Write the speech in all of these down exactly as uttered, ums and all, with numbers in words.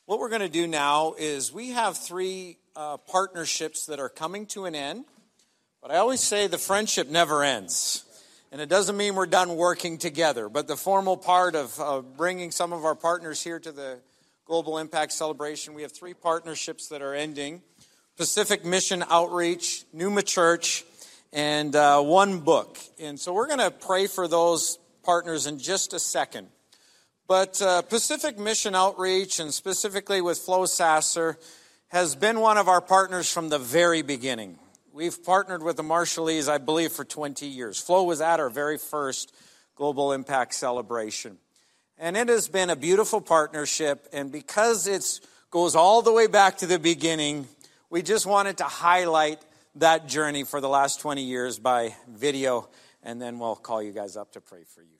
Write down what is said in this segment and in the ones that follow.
What we're going to do now is we have three uh, partnerships that are coming to an end. But I always say the friendship never ends. And it doesn't mean we're done working together. But the formal part of uh, bringing some of our partners here to the Global Impact Celebration, we have three partnerships that are ending. Pacific Mission Outreach, Numa Church, and uh, One Book. And so we're going to pray for those partners in just a second. But uh, Pacific Mission Outreach, and specifically with Flo Sasser, has been one of our partners from the very beginning. We've partnered with the Marshallese, I believe, for twenty years. Flo was at our very first Global Impact Celebration. And it has been a beautiful partnership, and because it goes all the way back to the beginning, we just wanted to highlight that journey for the last twenty years by video, and then we'll call you guys up to pray for you.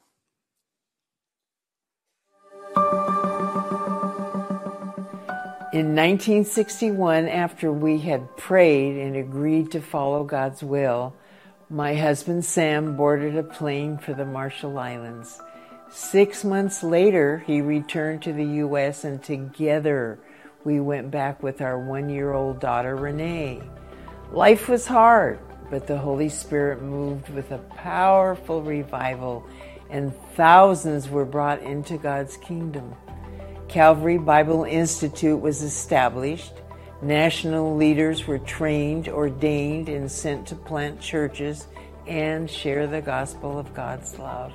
In nineteen sixty-one, after we had prayed and agreed to follow God's will, my husband Sam boarded a plane for the Marshall Islands. Six months later, he returned to the U S, and together we went back with our one-year-old daughter, Renee. Life was hard, but the Holy Spirit moved with a powerful revival, and thousands were brought into God's kingdom. Calvary Bible Institute was established. National leaders were trained, ordained, and sent to plant churches and share the gospel of God's love.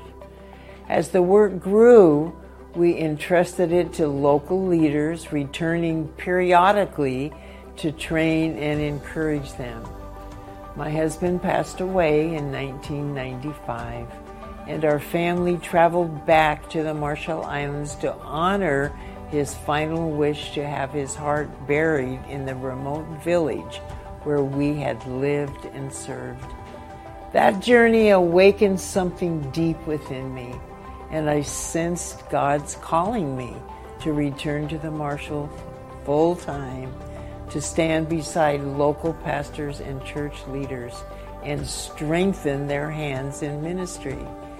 As the work grew, we entrusted it to local leaders, returning periodically to train and encourage them. My husband passed away in nineteen ninety-five, and our family traveled back to the Marshall Islands to honor his final wish to have his heart buried in the remote village where we had lived and served. That journey awakened something deep within me, and I sensed God's calling me to return to the Marshall full time, to stand beside local pastors and church leaders and strengthen their hands in ministry.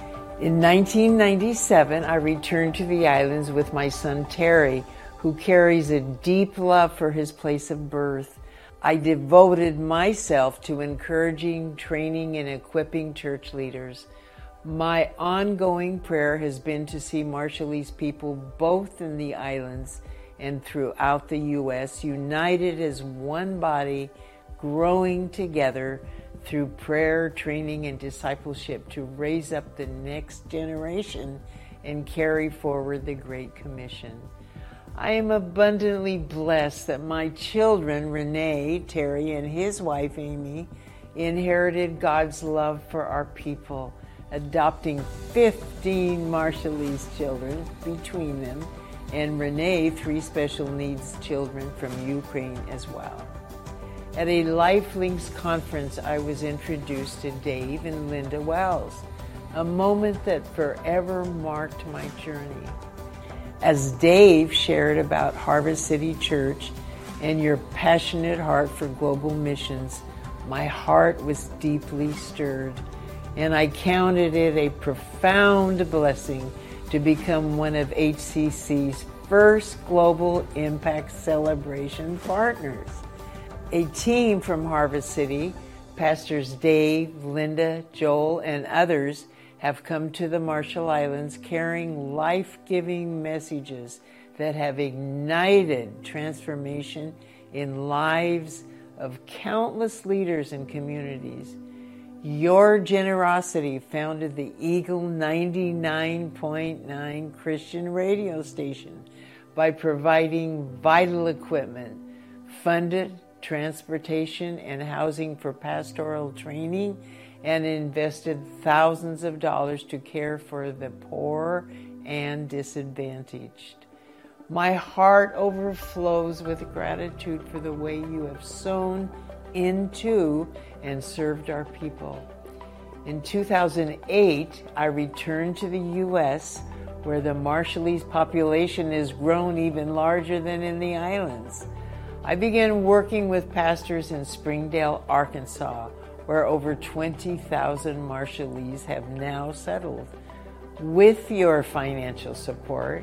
In nineteen ninety-seven, I returned to the islands with my son Terry, who carries a deep love for his place of birth. I devoted myself to encouraging, training, and equipping church leaders. My ongoing prayer has been to see Marshallese people both in the islands and throughout the U S united as one body, growing together through prayer, training, and discipleship to raise up the next generation and carry forward the Great Commission. I am abundantly blessed that my children, Renee, Terry, and his wife, Amy, inherited God's love for our people, adopting fifteen Marshallese children between them, and Renee, three special needs children from Ukraine as well. At a LifeLinks conference, I was introduced to Dave and Linda Wells, a moment that forever marked my journey. As Dave shared about Harvest City Church and your passionate heart for global missions, my heart was deeply stirred, and I counted it a profound blessing to become one of H C C's first Global Impact Celebration partners. A team from Harvest City, Pastors Dave, Linda, Joel, and others have come to the Marshall Islands carrying life-giving messages that have ignited transformation in lives of countless leaders and communities. Your generosity founded the Eagle ninety-nine point nine Christian radio station by providing vital equipment, funded transportation and housing for pastoral training, and invested thousands of dollars to care for the poor and disadvantaged. My heart overflows with gratitude for the way you have sown into and served our people. In two thousand eight, I returned to the U S, where the Marshallese population has grown even larger than in the islands. I began working with pastors in Springdale, Arkansas, where over twenty thousand Marshallese have now settled. With your financial support,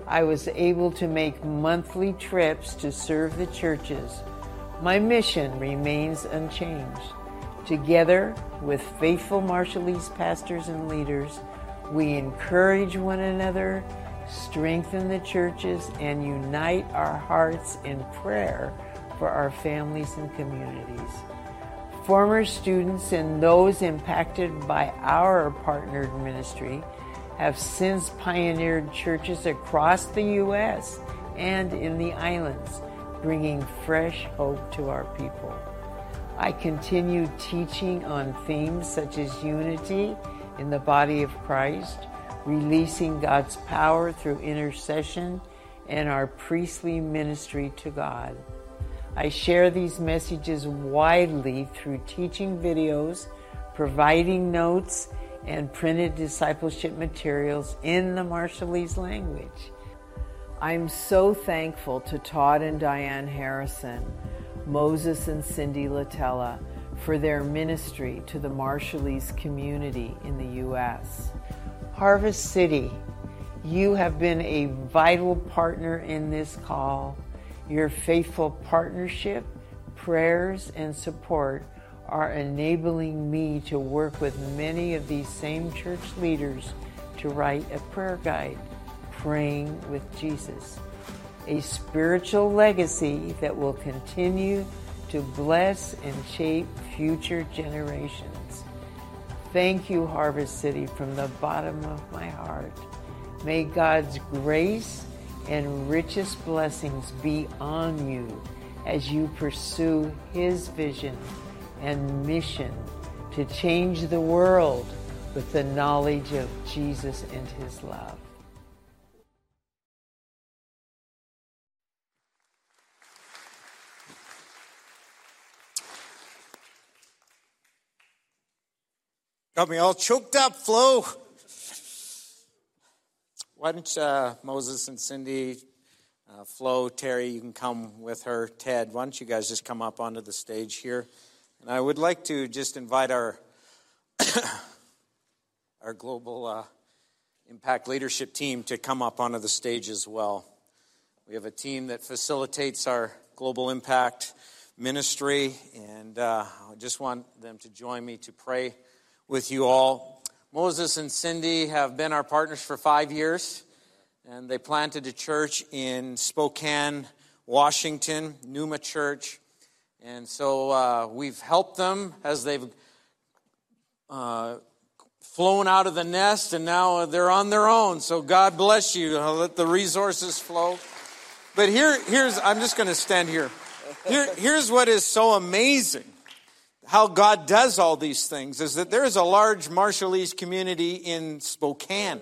I was able to make monthly trips to serve the churches. My mission remains unchanged. Together with faithful Marshallese pastors and leaders, we encourage one another, strengthen the churches, and unite our hearts in prayer for our families and communities. Former students and those impacted by our partnered ministry have since pioneered churches across the U S and in the islands, bringing fresh hope to our people. I continue teaching on themes such as unity in the body of Christ, releasing God's power through intercession, and our priestly ministry to God. I share these messages widely through teaching videos, providing notes, and printed discipleship materials in the Marshallese language. I'm so thankful to Todd and Diane Harrison, Moses and Cindy Latella, for their ministry to the Marshallese community in the U S Harvest City, you have been a vital partner in this call. Your faithful partnership, prayers, and support are enabling me to work with many of these same church leaders to write a prayer guide, Praying with Jesus, a spiritual legacy that will continue to bless and shape future generations. Thank you, Harvest City, from the bottom of my heart. May God's grace and richest blessings be on you as you pursue His vision and mission to change the world with the knowledge of Jesus and His love. Got me all choked up, Flo. Why don't uh, Moses and Cindy, uh, Flo, Terry, you can come with her. Ted, why don't you guys just come up onto the stage here? And I would like to just invite our our global uh, impact leadership team to come up onto the stage as well. We have a team that facilitates our global impact ministry, and uh, I just want them to join me to pray with you all. Moses and Cindy have been our partners for five years, and they planted a church in Spokane, Washington, Numa Church. And so uh, we've helped them as they've uh, flown out of the nest, and now they're on their own. So God bless you. I'll let the resources flow. But here, here's, I'm just going to stand here. here. Here's what is so amazing. How God does all these things is that there is a large Marshallese community in Spokane.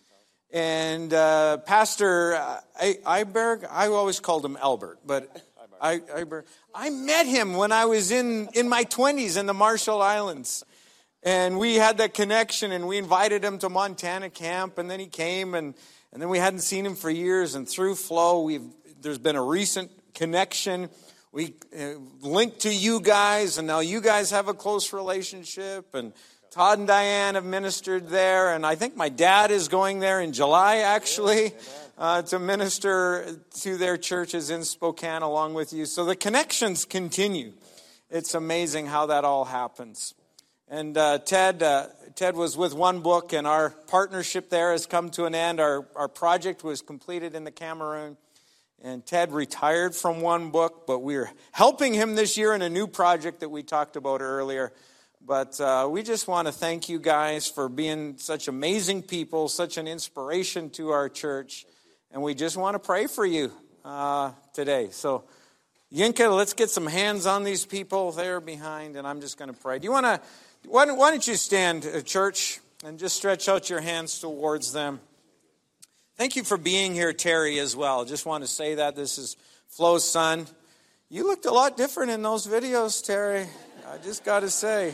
And uh, Pastor Iberg, I always called him Albert, but I, Iberg, I met him when I was in, in my twenties in the Marshall Islands. And we had that connection, and we invited him to Montana camp, and then he came, and, and then we hadn't seen him for years. And through Flow, we've there's been a recent connection. We uh, linked to you guys, and now you guys have a close relationship. And Todd and Diane have ministered there, and I think my dad is going there in July, actually, uh, to minister to their churches in Spokane along with you. So the connections continue. It's amazing how that all happens. And uh, Ted, uh, Ted was with One Book, and our partnership there has come to an end. Our our project was completed in the Cameroon. And Ted retired from One Book, but we're helping him this year in a new project that we talked about earlier. But uh, we just want to thank you guys for being such amazing people, such an inspiration to our church. And we just want to pray for you uh, today. So, Yinka, let's get some hands on these people there behind, and I'm just going to pray. Do you want to, why don't, why don't you stand, uh, church, and just stretch out your hands towards them. Thank you for being here, Terry, as well. Just want to say that. This is Flo's son. You looked a lot different in those videos, Terry. I just got to say.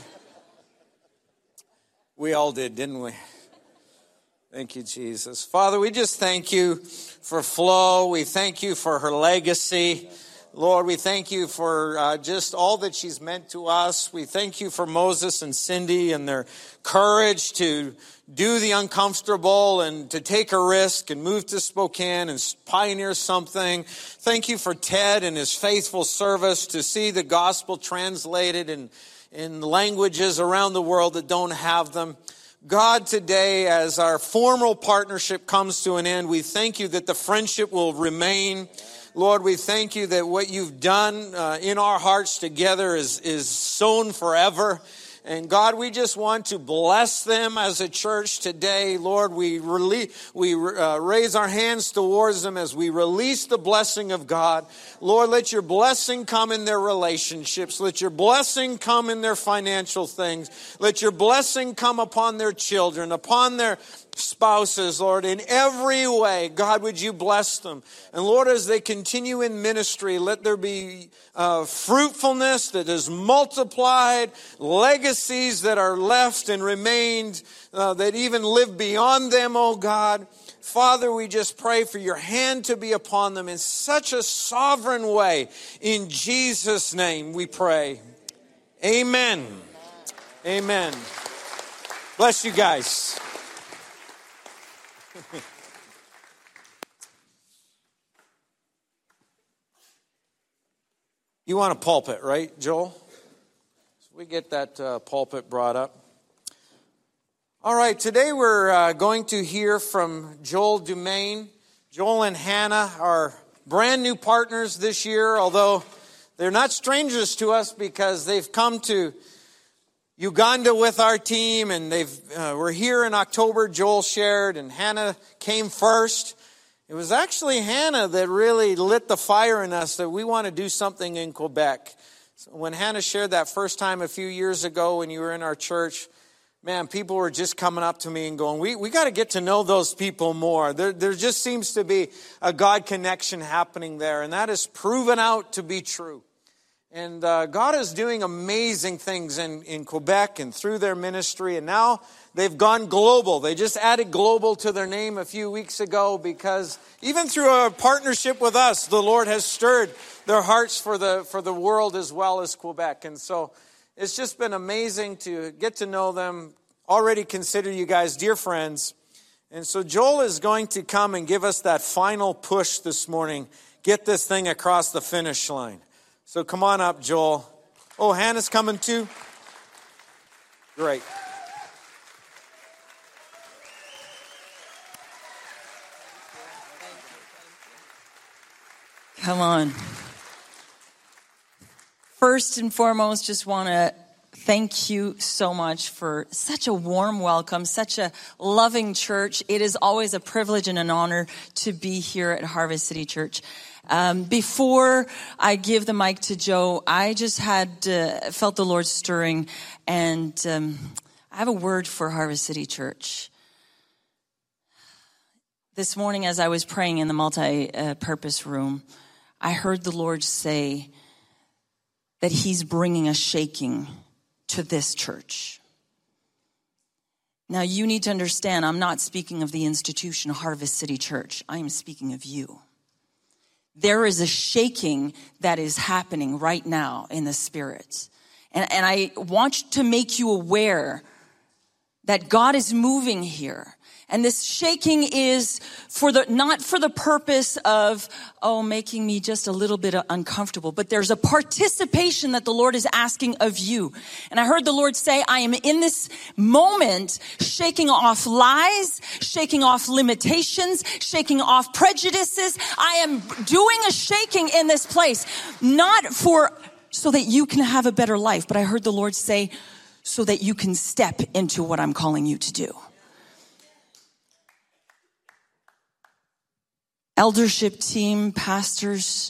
We all did, didn't we? Thank you, Jesus. Father, we just thank you for Flo. We thank you for her legacy. Lord, we thank you for uh, just all that she's meant to us. We thank you for Moses and Cindy and their courage to do the uncomfortable and to take a risk and move to Spokane and pioneer something. Thank you for Ted and his faithful service to see the gospel translated in, in languages around the world that don't have them. God, today, as our formal partnership comes to an end, we thank you that the friendship will remain. Lord, we thank you that what you've done uh, in our hearts together is, is sown forever. And God, we just want to bless them as a church today. Lord, we release, we uh, raise our hands towards them as we release the blessing of God. Lord, let your blessing come in their relationships. Let your blessing come in their financial things. Let your blessing come upon their children, upon their spouses, Lord, in every way. God, would you bless them? And Lord, as they continue in ministry, let there be uh, fruitfulness that is multiplied, legacies that are left and remained, uh, that even live beyond them, oh God. Father, we just pray for your hand to be upon them in such a sovereign way. In Jesus' name we pray. Amen. Amen. Bless you guys. You want a pulpit, right, Joel? So we get that uh, pulpit brought up. All right, today we're uh, going to hear from Joel Dumaine. Joel and Hannah are brand new partners this year, although they're not strangers to us because they've come to Uganda with our team, and they've uh, we're here in October. Joel shared, and Hannah came first. It was actually Hannah that really lit the fire in us that we want to do something in Quebec. So when Hannah shared that first time a few years ago when you were in our church, man, people were just coming up to me and going, we we got to get to know those people more. There, there just seems to be a God connection happening there, and that is proven out to be true. And uh, God is doing amazing things in, in Quebec and through their ministry. And now they've gone global. They just added global to their name a few weeks ago because even through a partnership with us, the Lord has stirred their hearts for the for the world as well as Quebec. And so it's just been amazing to get to know them. Already consider you guys dear friends. And so Joel is going to come and give us that final push this morning. Get this thing across the finish line. So come on up, Joel. Oh, Hannah's coming too? Great. Come on. First and foremost, just want to thank you so much for such a warm welcome, such a loving church. It is always a privilege and an honor to be here at Harvest City Church. Um, before I give the mic to Joe, I just had uh, felt the Lord stirring, and um, I have a word for Harvest City Church. This morning, as I was praying in the multi-purpose room, I heard the Lord say that he's bringing a shaking to this church. Now, you need to understand, I'm not speaking of the institution Harvest City Church. I am speaking of you. There is a shaking that is happening right now in the spirit. And, and I want to make you aware that God is moving here. And this shaking is for the, not for the purpose of, oh, making me just a little bit uncomfortable, but there's a participation that the Lord is asking of you. And I heard the Lord say, I am in this moment shaking off lies, shaking off limitations, shaking off prejudices. I am doing a shaking in this place, not for, so that you can have a better life, but I heard the Lord say, so that you can step into what I'm calling you to do. Eldership team, pastors,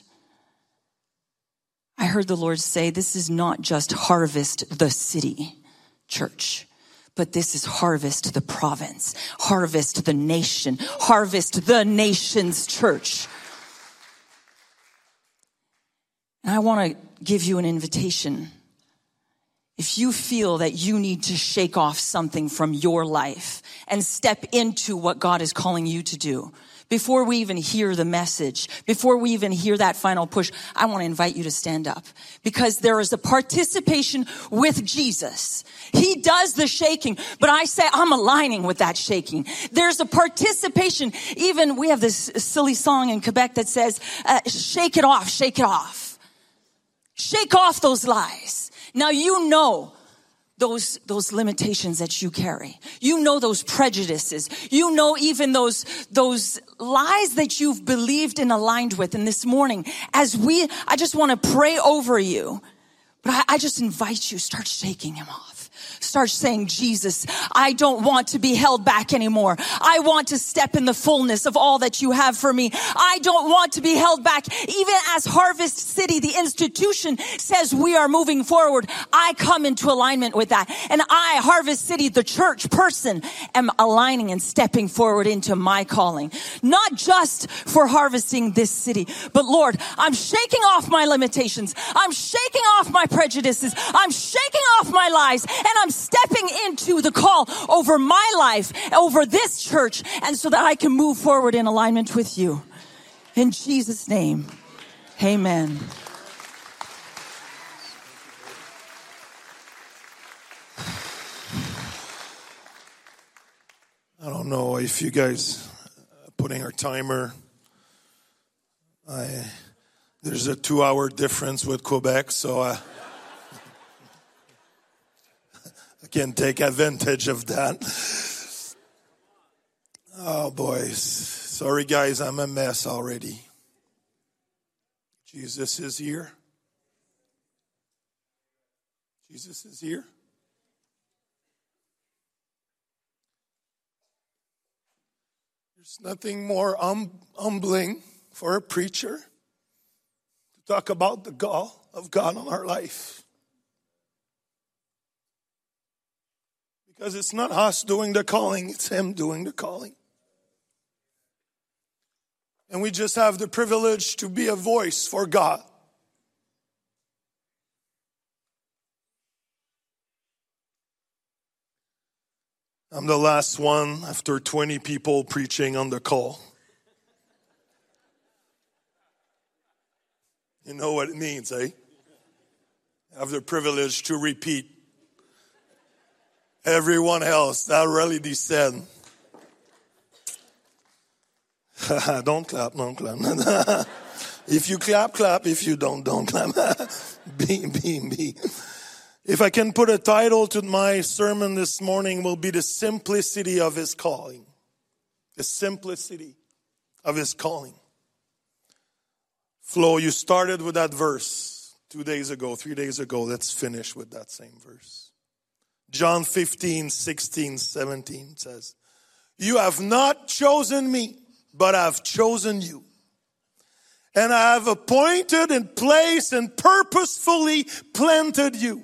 I heard the Lord say, this is not just Harvest the City Church, but this is Harvest the province, Harvest the nation, Harvest the nation's church. And I want to give you an invitation. If you feel that you need to shake off something from your life and step into what God is calling you to do, before we even hear the message, before we even hear that final push, I want to invite you to stand up, because there is a participation with Jesus. He does the shaking, but I say I'm aligning with that shaking. There's a participation. Even we have this silly song in Quebec that says, uh, shake it off, shake it off. Shake off those lies. Now you know those, those limitations that you carry. You know those prejudices. You know even those, those lies that you've believed and aligned with. And this morning, as we, I just want to pray over you, but I, I just invite you, start shaking him off. Start saying, Jesus, I don't want to be held back anymore. I want to step in the fullness of all that you have for me. I don't want to be held back. Even as Harvest City, the institution, says we are moving forward, I come into alignment with that. And I, Harvest City, the church person, am aligning and stepping forward into my calling. Not just for harvesting this city, but Lord, I'm shaking off my limitations. I'm shaking off my prejudices. I'm shaking off my lies. And I'm stepping into the call over my life, over this church, and so that I can move forward in alignment with you. In Jesus' name, amen. I don't know if you guys are putting our timer. I, there's a two-hour difference with Quebec, so I... I can take advantage of that. Oh, boys. Sorry, guys, I'm a mess already. Jesus is here. Jesus is here. There's nothing more hum- humbling for a preacher to talk about the call of God on our life. Because it's not us doing the calling, it's him doing the calling. And we just have the privilege to be a voice for God. I'm the last one after twenty people preaching on the call. You know what it means, eh? I have the privilege to repeat everyone else that already said. Don't clap, don't clap. If you clap, clap. If you don't, don't clap. Be, be, be. If I can put a title to my sermon this morning, will be the simplicity of his calling. The simplicity of his calling. Flo, you started with that verse two days ago, three days ago. Let's finish with that same verse. John fifteen, sixteen, seventeen says, you have not chosen me, but I've chosen you. And I have appointed and placed and purposefully planted you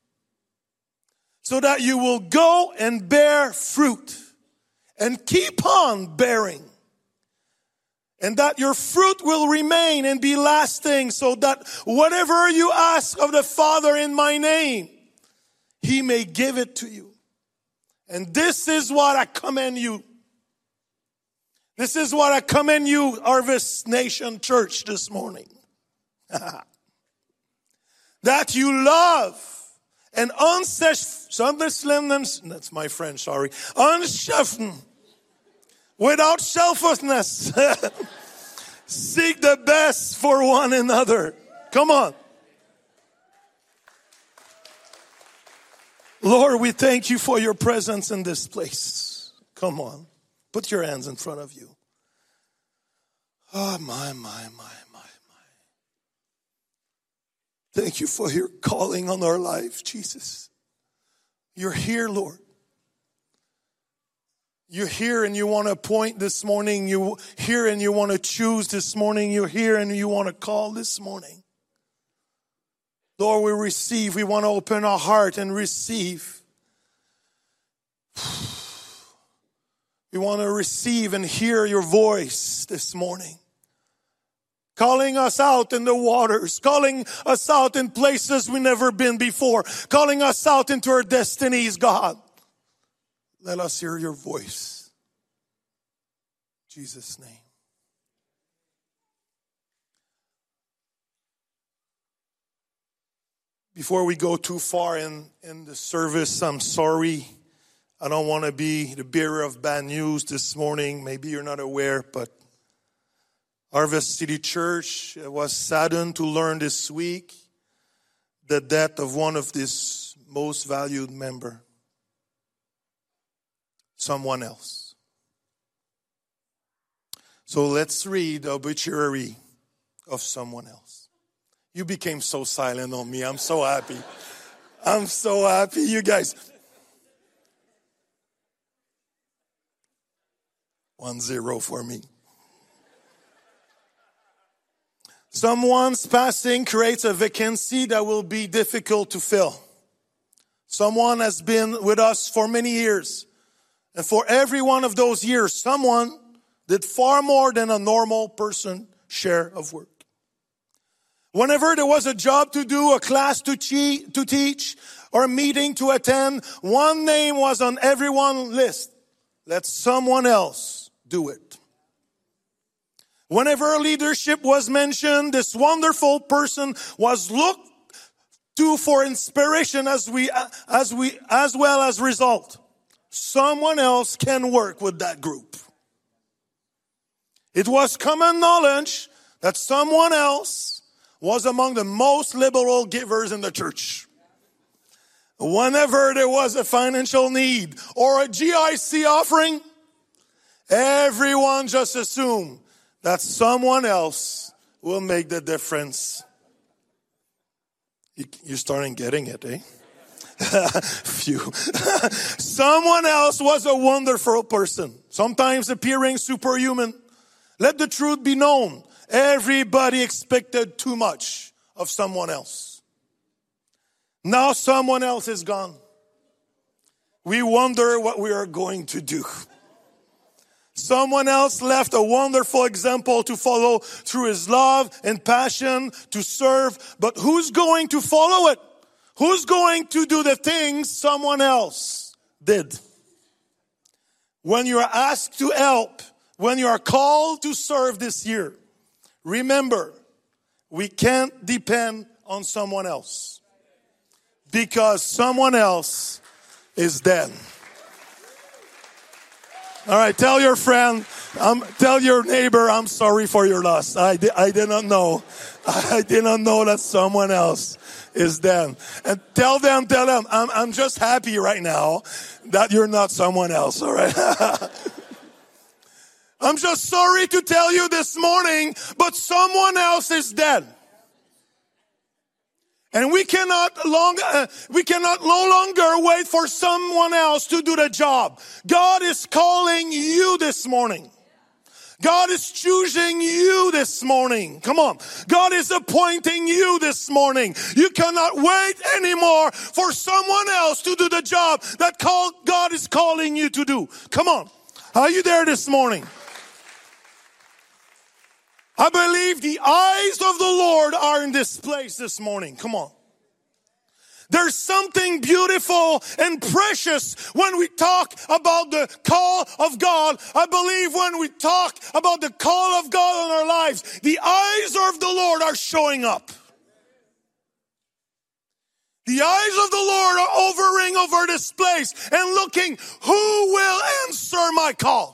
so that you will go and bear fruit and keep on bearing. And that your fruit will remain and be lasting, so that whatever you ask of the Father in my name, he may give it to you. And this is what I commend you. This is what I commend you, Harvest Nation Church, this morning. That you love and unselfish, that's my French, sorry, unschaffen, without selfishness, seek the best for one another. Come on. Lord, we thank you for your presence in this place. Come on. Put your hands in front of you. Oh, my, my, my, my, my. Thank you for your calling on our life, Jesus. You're here, Lord. You're here and you want to appoint this morning. You're here and you want to choose this morning. You're here and you want to call this morning. Lord, we receive. We want to open our heart and receive. We want to receive and hear your voice this morning. Calling us out in the waters. Calling us out in places we've never been before. Calling us out into our destinies, God. Let us hear your voice. In Jesus' name. Before we go too far in, in the service, I'm sorry. I don't want to be the bearer of bad news this morning. Maybe you're not aware, but Harvest City Church was saddened to learn this week the death of one of this most valued member. Someone else. So let's read the obituary of someone else. You became so silent on me. I'm so happy. I'm so happy, you guys. One zero for me. Someone's passing creates a vacancy that will be difficult to fill. Someone has been with us for many years. And for every one of those years, someone did far more than a normal person share of work. Whenever there was a job to do, a class to, che- to teach, or a meeting to attend, one name was on everyone's list. Let someone else do it. Whenever leadership was mentioned, this wonderful person was looked to for inspiration as we, as we, as well as result. Someone else can work with that group. It was common knowledge that someone else was among the most liberal givers in the church. Whenever there was a financial need or a G I C offering, everyone just assumed that someone else will make the difference. You're starting getting it, eh? Phew. Someone else was a wonderful person, sometimes appearing superhuman. Let the truth be known. Everybody expected too much of someone else. Now someone else is gone. We wonder what we are going to do. Someone else left a wonderful example to follow through his love and passion to serve. But who's going to follow it? Who's going to do the things someone else did? When you are asked to help, when you are called to serve this year, remember, we can't depend on someone else because someone else is dead. All right, tell your friend, um, tell your neighbor, I'm sorry for your loss. I, di- I did not know. I did not know that someone else is dead. And tell them, tell them, I'm, I'm just happy right now that you're not someone else, all right? I'm just sorry to tell you this morning, but someone else is dead. And we cannot long, uh, we cannot no longer wait for someone else to do the job. God is calling you this morning. God is choosing you this morning. Come on. God is appointing you this morning. You cannot wait anymore for someone else to do the job that call, God is calling you to do. Come on. Are you there this morning? I believe the eyes of the Lord are in this place this morning. Come on. There's something beautiful and precious when we talk about the call of God. I believe when we talk about the call of God on our lives, the eyes of the Lord are showing up. The eyes of the Lord are hovering over this place and looking, who will answer my call?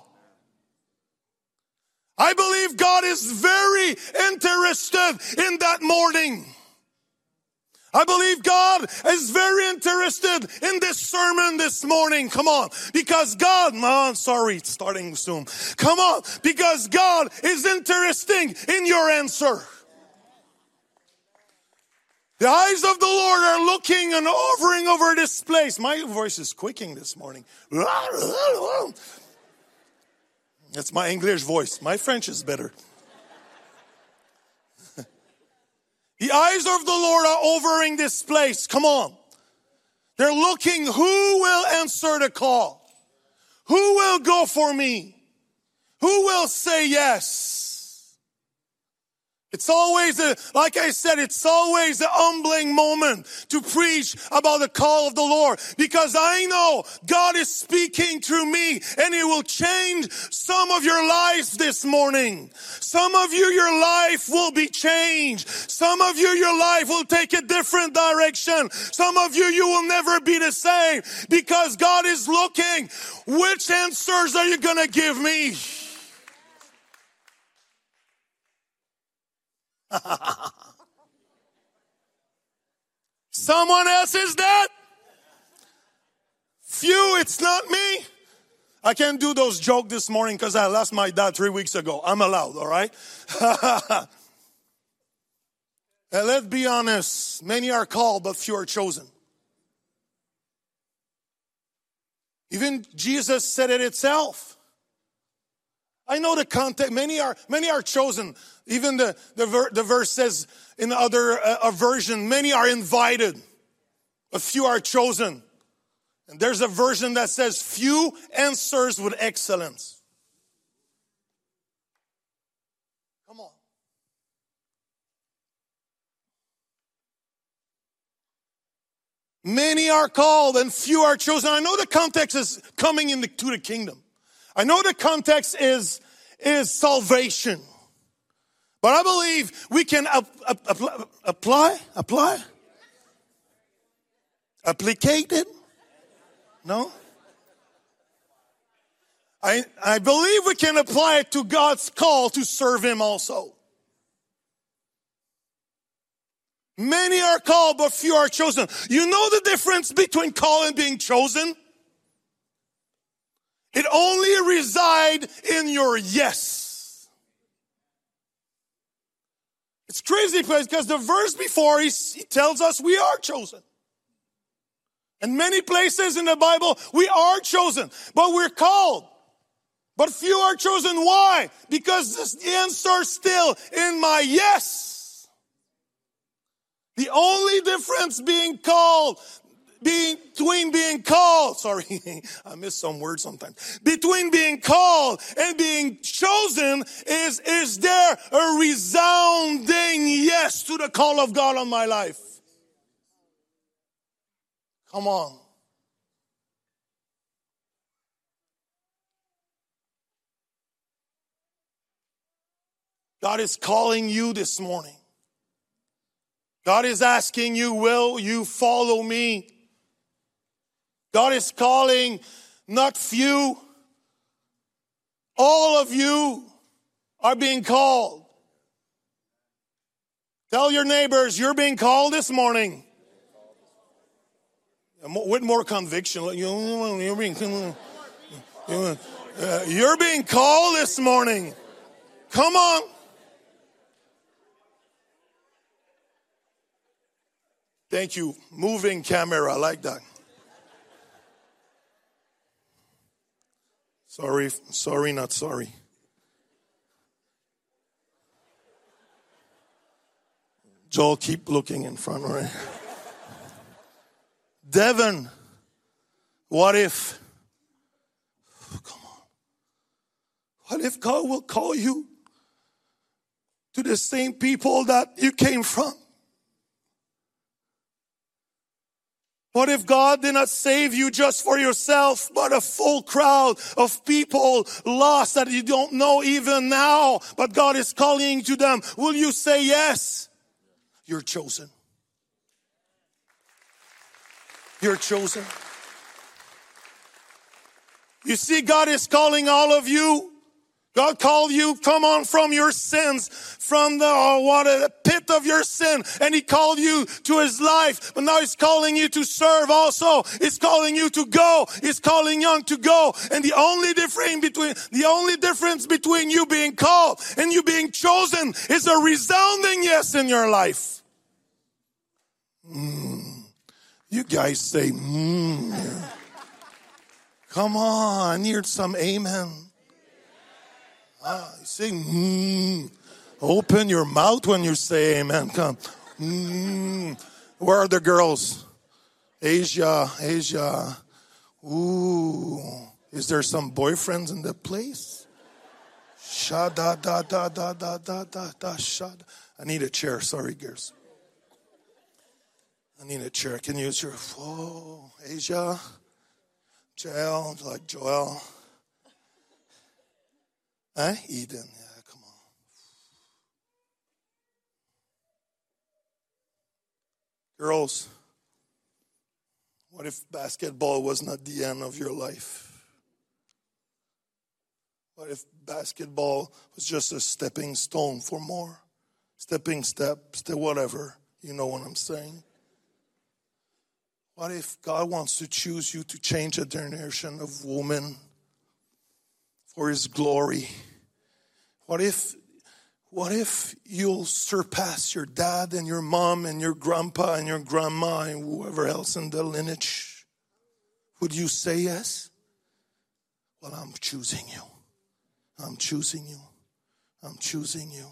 I believe God is very interested in that morning. I believe God is very interested in this sermon this morning. Come on. Because God, no, I'm sorry, it's starting soon. Come on. Because God is interested in your answer. The eyes of the Lord are looking and hovering over this place. My voice is quaking this morning. That's my English voice. My French is better. The eyes of the Lord are hovering this place. Come on. They're looking, who will answer the call? Who will go for me? Who will say yes? It's always, a, like I said, it's always a humbling moment to preach about the call of the Lord. Because I know God is speaking through me and He will change some of your lives this morning. Some of you, your life will be changed. Some of you, your life will take a different direction. Some of you, you will never be the same. Because God is looking, which answers are you going to give me? Someone else is dead. Few, it's not me. I can't do those jokes this morning because I lost my dad three weeks ago. I'm allowed, all right? And let's be honest. Many are called, but few are chosen. Even Jesus said it itself. I know the context. Many are many are chosen. Even the the, ver, the verse says in the other uh, version, many are invited, a few are chosen. And there's a version that says, few answers with excellence. Come on. Many are called and few are chosen. I know the context is coming into the, the kingdom. I know the context is, is salvation. But I believe we can ap- ap- ap- apply, apply, applicate it. No? I, I believe we can apply it to God's call to serve Him also. Many are called, but few are chosen. You know the difference between call and being chosen? It only resides in your yes. It's crazy because the verse before he, he tells us we are chosen. In many places in the Bible, we are chosen, but we're called. But few are chosen. Why? Because the answer is still in my yes. The only difference being called Being, between being called, sorry, I miss some words sometimes. Between being called and being chosen is, is there a resounding yes to the call of God on my life? Come on. God is calling you this morning. God is asking you, will you follow me? God is calling not few. All of you are being called. Tell your neighbors, you're being called this morning. With more conviction. You're being, you're being called this morning. Come on. Thank you. Moving camera, I like that. Sorry, sorry, not sorry. Joel, keep looking in front, all right? Devon, what if, oh, come on. What if God will call you to the same people that you came from? What if God did not save you just for yourself, but a full crowd of people lost that you don't know even now, but God is calling to them? Will you say yes? You're chosen. You're chosen. You see, God is calling all of you. God called you, come on, from your sins, from the oh, what a pit of your sin, and He called you to His life. But now He's calling you to serve also. He's calling you to go. He's calling young to go. And the only difference between the only difference between you being called and you being chosen is a resounding yes in your life. Mm. You guys say, mm. Come on, I need some amen. Ah, you say, mm. Open your mouth when you say amen. Come. Mm. Where are the girls? Asia, Asia. Ooh. Is there some boyfriends in the place? Sha da da da da da da da da sha. I need a chair. Sorry, girls. I need a chair. I can use your. Oh, Asia, Joel, like Joel. Huh? Eden. Yeah, come on. Girls, what if basketball was not the end of your life? What if basketball was just a stepping stone for more? Stepping step, step, whatever. You know what I'm saying? What if God wants to choose you to change a generation of women for His glory? What if, what if you'll surpass your dad and your mom and your grandpa and your grandma and whoever else in the lineage? Would you say yes? Well, I'm choosing you. I'm choosing you. I'm choosing you.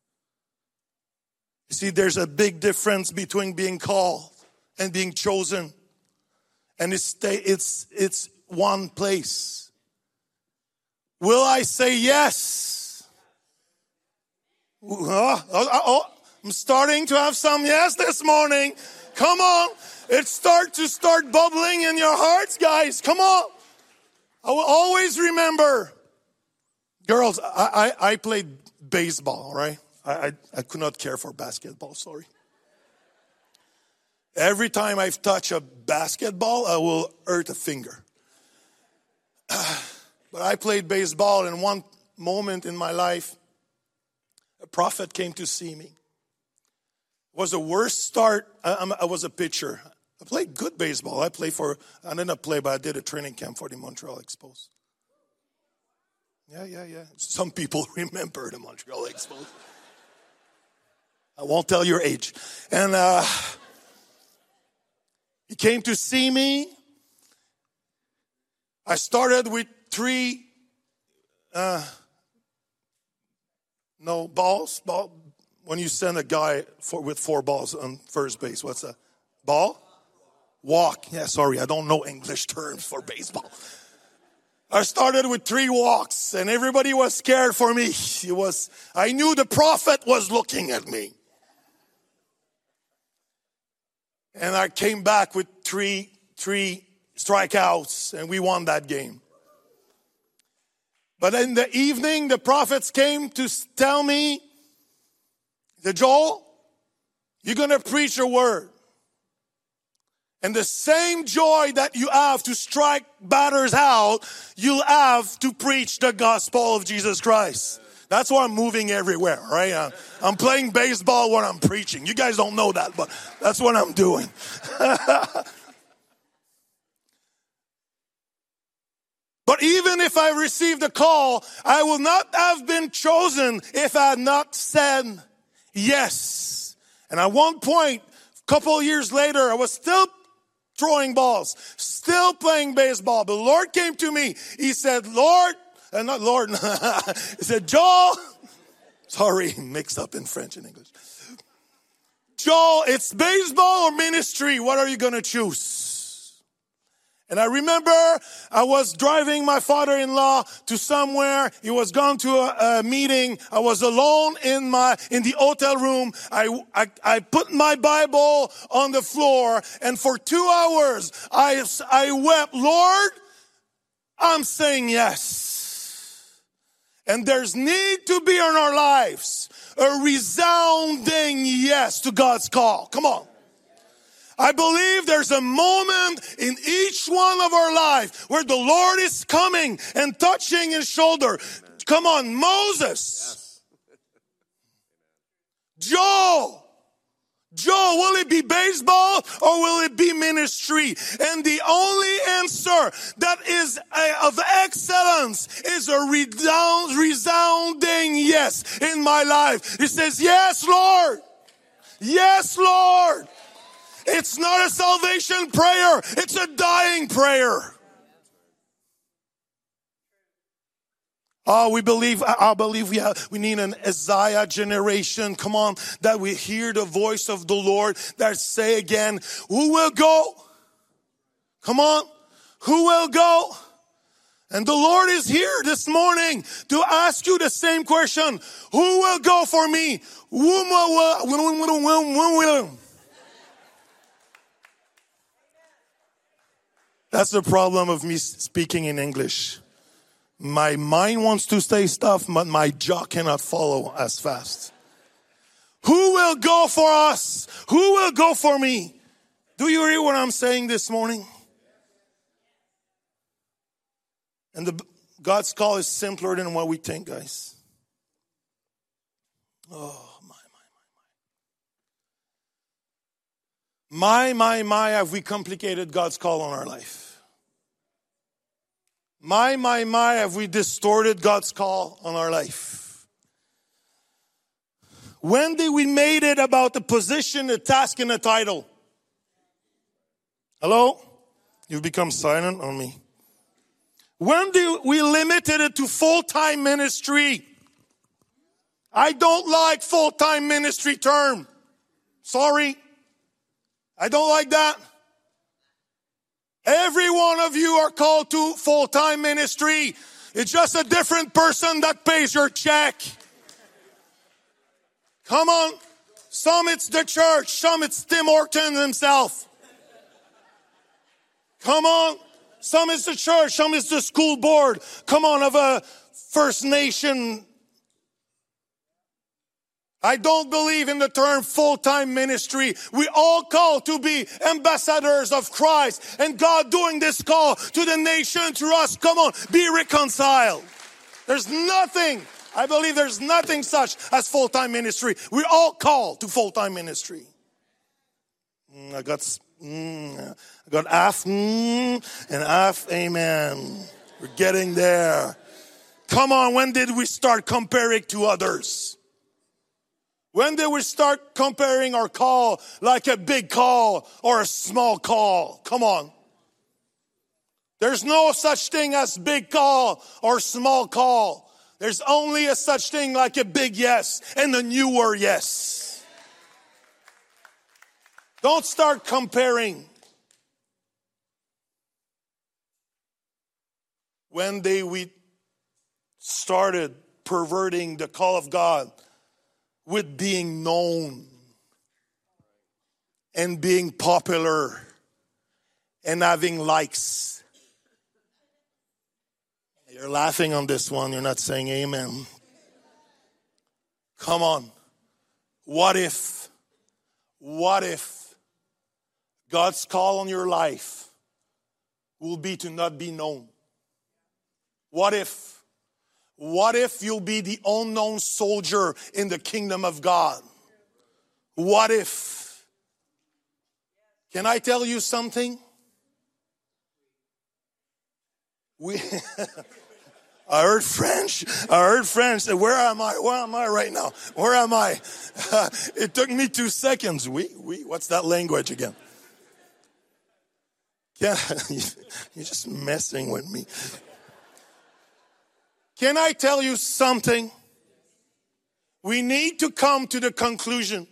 You see, there's a big difference between being called and being chosen. And it's it's it's one place. Will I say yes? Oh, oh, oh, I'm starting to have some yes this morning. Come on. It start to start bubbling in your hearts, guys. Come on. I will always remember. Girls, I, I, I played baseball, right? I, I, I could not care for basketball, sorry. Every time I've touched a basketball, I will hurt a finger. But I played baseball, and one moment in my life, a prophet came to see me. It was the worst start. I, I was a pitcher. I played good baseball. I played for, I didn't play, but I did a training camp for the Montreal Expos. Yeah, yeah, yeah. Some people remember the Montreal Expos. I won't tell your age. And uh, he came to see me. I started with three, uh, no, balls. Ball. When you send a guy for, with four balls on first base, what's that? Ball? Walk. Yeah, sorry, I don't know English terms for baseball. I started with three walks, and everybody was scared for me. It was, I knew the prophet was looking at me. And I came back with three, three strikeouts, and we won that game. But in the evening, the prophets came to tell me, the Joel, you're going to preach a word. And the same joy that you have to strike batters out, you'll have to preach the gospel of Jesus Christ. That's why I'm moving everywhere, right? I'm playing baseball when I'm preaching. You guys don't know that, but that's what I'm doing. But even if I received a call, I will not have been chosen if I had not said yes. And at one point, a couple of years later, I was still throwing balls, still playing baseball. But the Lord came to me. He said, Lord, and not Lord, he said, Joel, sorry, mixed up in French and English. Joel, it's baseball or ministry. What are you going to choose? And I remember I was driving my father-in-law to somewhere. He was gone to a, a meeting. I was alone in my, in the hotel room. I, I, I put my Bible on the floor, and for two hours I, I wept, Lord, I'm saying yes. And there's need to be in our lives a resounding yes to God's call. Come on. I believe there's a moment in each one of our life where the Lord is coming and touching his shoulder. Come on, Moses. Joel. Joel, will it be baseball or will it be ministry? And the only answer that is of excellence is a resounding yes in my life. It says, yes, Lord. Yes, Lord. It's not a salvation prayer. It's a dying prayer. Oh, we believe, I believe we have, we need an Isaiah generation. Come on, that we hear the voice of the Lord that say again, who will go? Come on, who will go? And the Lord is here this morning to ask you the same question. Who will go for me? Who will? That's the problem of me speaking in English. My mind wants to say stuff, but my jaw cannot follow as fast. Who will go for us? Who will go for me? Do you hear what I'm saying this morning? And the, God's call is simpler than what we think, guys. Oh, my, my, my. My, my, my, have we complicated God's call on our life. My, my, my, have we distorted God's call on our life. When did we made it about the position, the task, and the title? Hello? You've become silent on me. When do we limited it to full-time ministry? I don't like full-time ministry term. Sorry. I don't like that. Every one of you are called to full-time ministry. It's just a different person that pays your check. Come on. Some it's the church. Some it's Tim Horton himself. Come on. Some is the church. Some is the school board. Come on, of a First Nation. I don't believe in the term full-time ministry. We all call to be ambassadors of Christ. And God doing this call to the nation through us. Come on, be reconciled. There's nothing, I believe there's nothing such as full-time ministry. We're all called to full-time ministry. Mm, I got... Mm, I got half mm, and half amen. We're getting there. Come on, when did we start comparing to others? When did we start comparing our call like a big call or a small call? Come on. There's no such thing as big call or small call. There's only a such thing like a big yes and a newer yes. Don't start comparing. When they we started perverting the call of God with being known and being popular and having likes. You're laughing on this one. You're not saying amen. Come on. What if, what if God's call on your life will be to not be known? What if? What if you'll be the unknown soldier in the kingdom of God? What if? Can I tell you something? We I heard French. I heard French. Where am I? Where am I right now? Where am I? Uh, it took me two seconds. We, we, what's that language again? Yeah, you're just messing with me. Can I tell you something? We need to come to the conclusion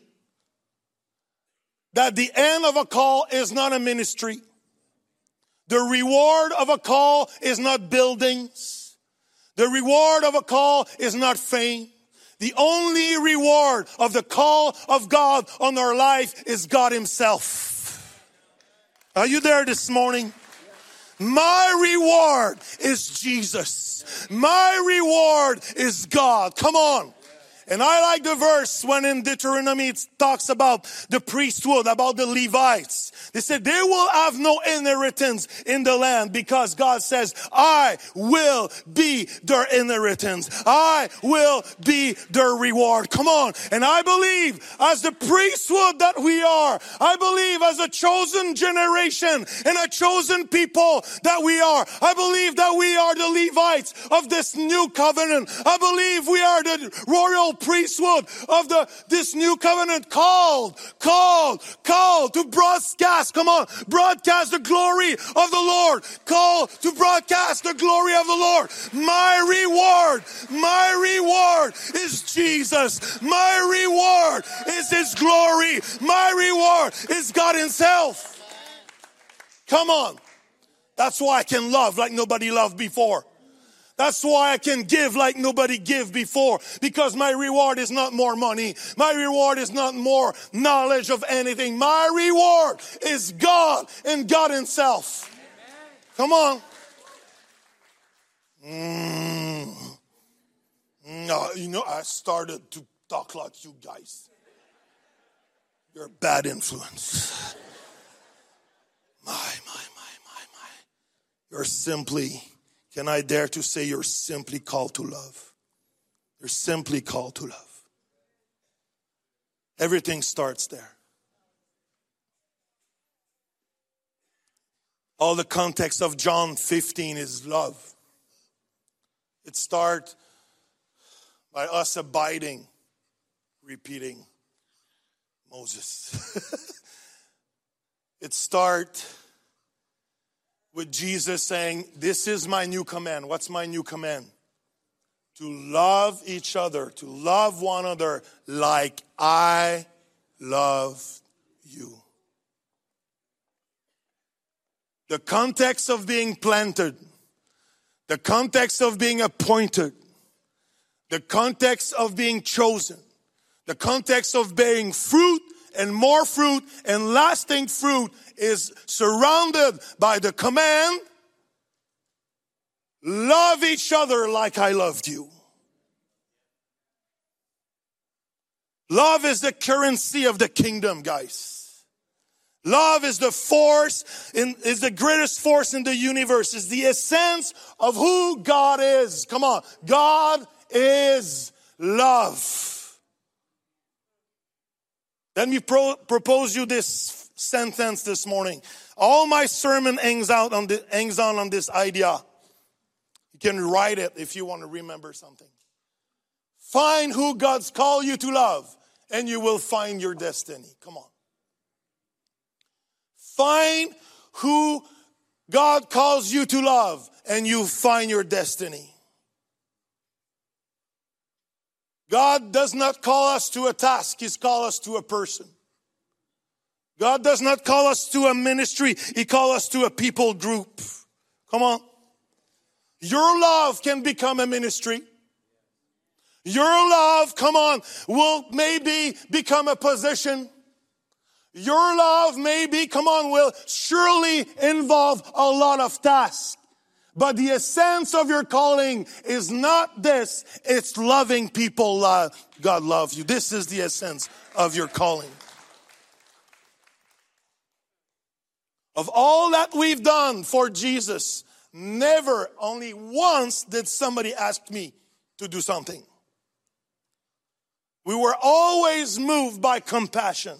that the end of a call is not a ministry. The reward of a call is not buildings. The reward of a call is not fame. The only reward of the call of God on our life is God Himself. Are you there this morning? My reward is Jesus. My reward is God. Come on. And I like the verse when in Deuteronomy it talks about the priesthood, about the Levites. They said they will have no inheritance in the land because God says, I will be their inheritance. I will be their reward. Come on. And I believe as the priesthood that we are, I believe as a chosen generation and a chosen people that we are, I believe that we are the Levites of this new covenant. I believe we are the royal priesthood of the this new covenant, called, called, called to broadcast, come on, broadcast the glory of the Lord, called to broadcast the glory of the Lord. My reward, my reward is Jesus. My reward is His glory. My reward is God Himself. Come on. That's why I can love like nobody loved before. That's why I can give like nobody gave before. Because my reward is not more money. My reward is not more knowledge of anything. My reward is God and God Himself. Come on. Mm. No, you know, I started to talk like you guys. You're a bad influence. My, my, my, my, my. You're simply... Can I dare to say you're simply called to love? You're simply called to love. Everything starts there. All the context of John fifteen is love. It starts by us abiding, repeating Moses. It starts with Jesus saying, this is my new command. What's my new command? To love each other, to love one another like I love you. The context of being planted, the context of being appointed, the context of being chosen, the context of bearing fruit and more fruit and lasting fruit is surrounded by the command, love each other like I loved you. Love is the currency of the kingdom, guys. Love is the force, in, is the greatest force in the universe. Is the essence of who God is. Come on. God is love. Let me pro- propose you this sentence this morning. All my sermon hangs out on the, hangs on on this idea. You can write it if you want to remember something. Find who God's called you to love, and you will find your destiny. Come on. Find who God calls you to love, and you find your destiny. God does not call us to a task. He's called us to a person. God does not call us to a ministry. He calls us to a people group. Come on. Your love can become a ministry. Your love, come on, will maybe become a position. Your love maybe, come on, will surely involve a lot of tasks. But the essence of your calling is not this. It's loving people. Uh, God loves you. This is the essence of your calling. Of all that we've done for Jesus, never, only once did somebody ask me to do something. We were always moved by compassion.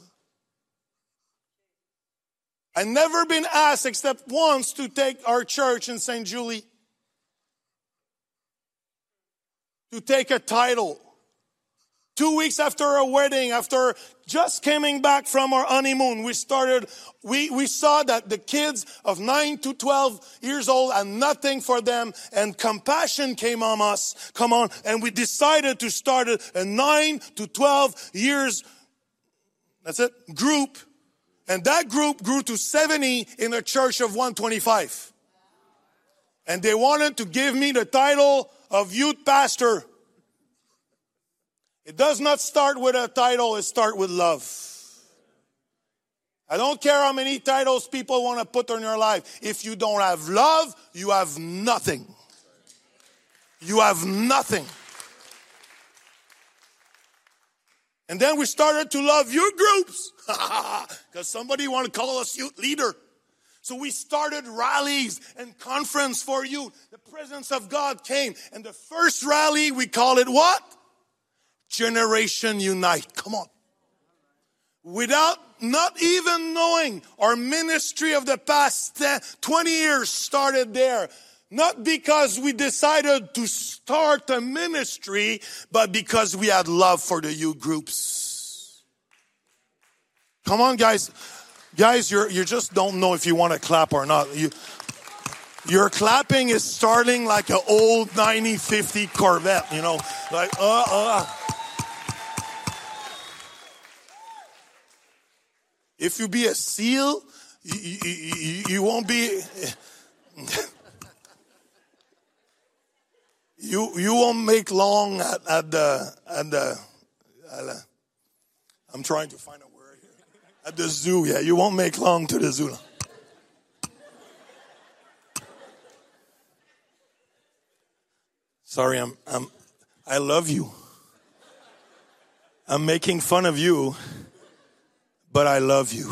I've never been asked except once to take our church in Saint Julie to take a title. Two weeks after a wedding, after just coming back from our honeymoon, we started, we, we saw that the kids of nine to twelve years old had nothing for them, and compassion came on us. Come on. And we decided to start a, a nine to twelve years, that's it, group. And that group grew to seventy in a church of one twenty-five. And they wanted to give me the title of youth pastor. It does not start with a title, it starts with love. I don't care how many titles people want to put on your life. If you don't have love, you have nothing. You have nothing. And then we started to love youth groups. Because somebody wanted to call us youth leader. So we started rallies and conference for youth. The presence of God came. And the first rally, we call it what? Generation Unite. Come on. Without not even knowing, our ministry of the past ten, twenty years started there. Not because we decided to start a ministry, but because we had love for the youth groups. Come on, guys. Guys, you're, you just don't know if you want to clap or not. You, your clapping is starting like an old ninety fifty Corvette, you know. Like, uh, uh. If you be a SEAL, you, you, you, you won't be... You you won't make long at, at the at the at the, I'm trying to find a word here. At the zoo, yeah. You won't make long to the zoo. Sorry, I'm I'm I love you. I'm making fun of you, but I love you.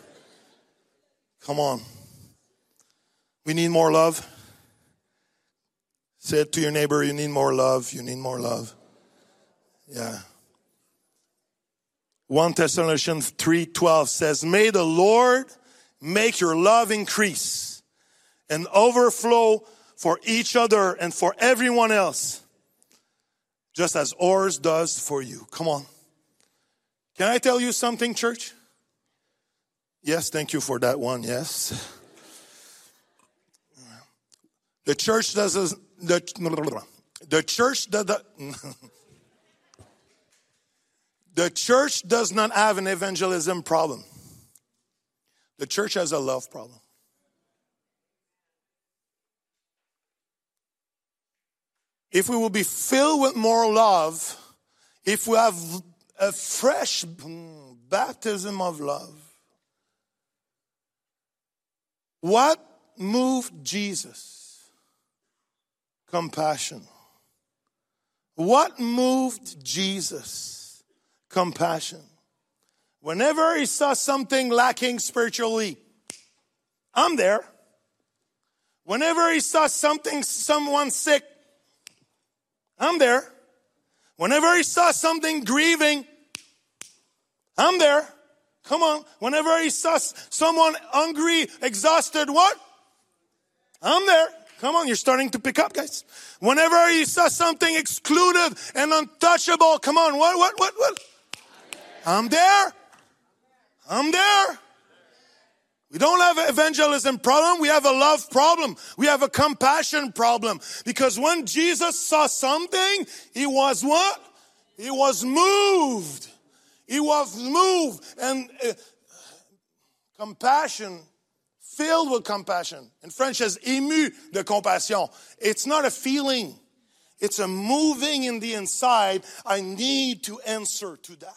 Come on. We need more love. Say it to your neighbor, you need more love, you need more love. Yeah. First Thessalonians three twelve says, may the Lord make your love increase and overflow for each other and for everyone else, just as ours does for you. Come on. Can I tell you something, church? Yes, thank you for that one, yes. The church does the the church does the church does not have an evangelism problem. The church has a love problem. If we will be filled with more love, if we have a fresh baptism of love, what moved Jesus? Compassion. What moved Jesus? Compassion. Whenever he saw something lacking spiritually, I'm there. Whenever he saw something, someone sick, I'm there. Whenever he saw something grieving, I'm there. Come on. Whenever he saw someone hungry, exhausted, what? I'm there. Come on, you're starting to pick up, guys. Whenever you saw something excluded and untouchable, come on, what, what, what, what? I'm there. I'm there. We don't have an evangelism problem. We have a love problem. We have a compassion problem. Because when Jesus saw something, he was what? He was moved. He was moved. And uh, compassion, filled with compassion. In French, it's ému de compassion. It's not a feeling. It's a moving in the inside. I need to answer to that.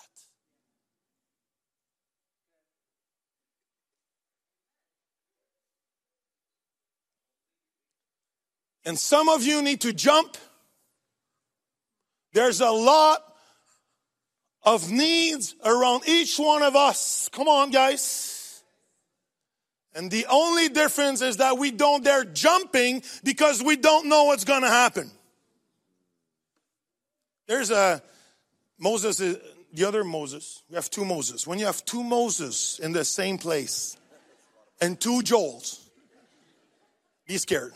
And some of you need to jump. There's a lot of needs around each one of us. Come on, guys. And the only difference is that we don't dare jumping because we don't know what's going to happen. There's a Moses, the other Moses. We have two Moses. When you have two Moses in the same place and two Joels, be scared.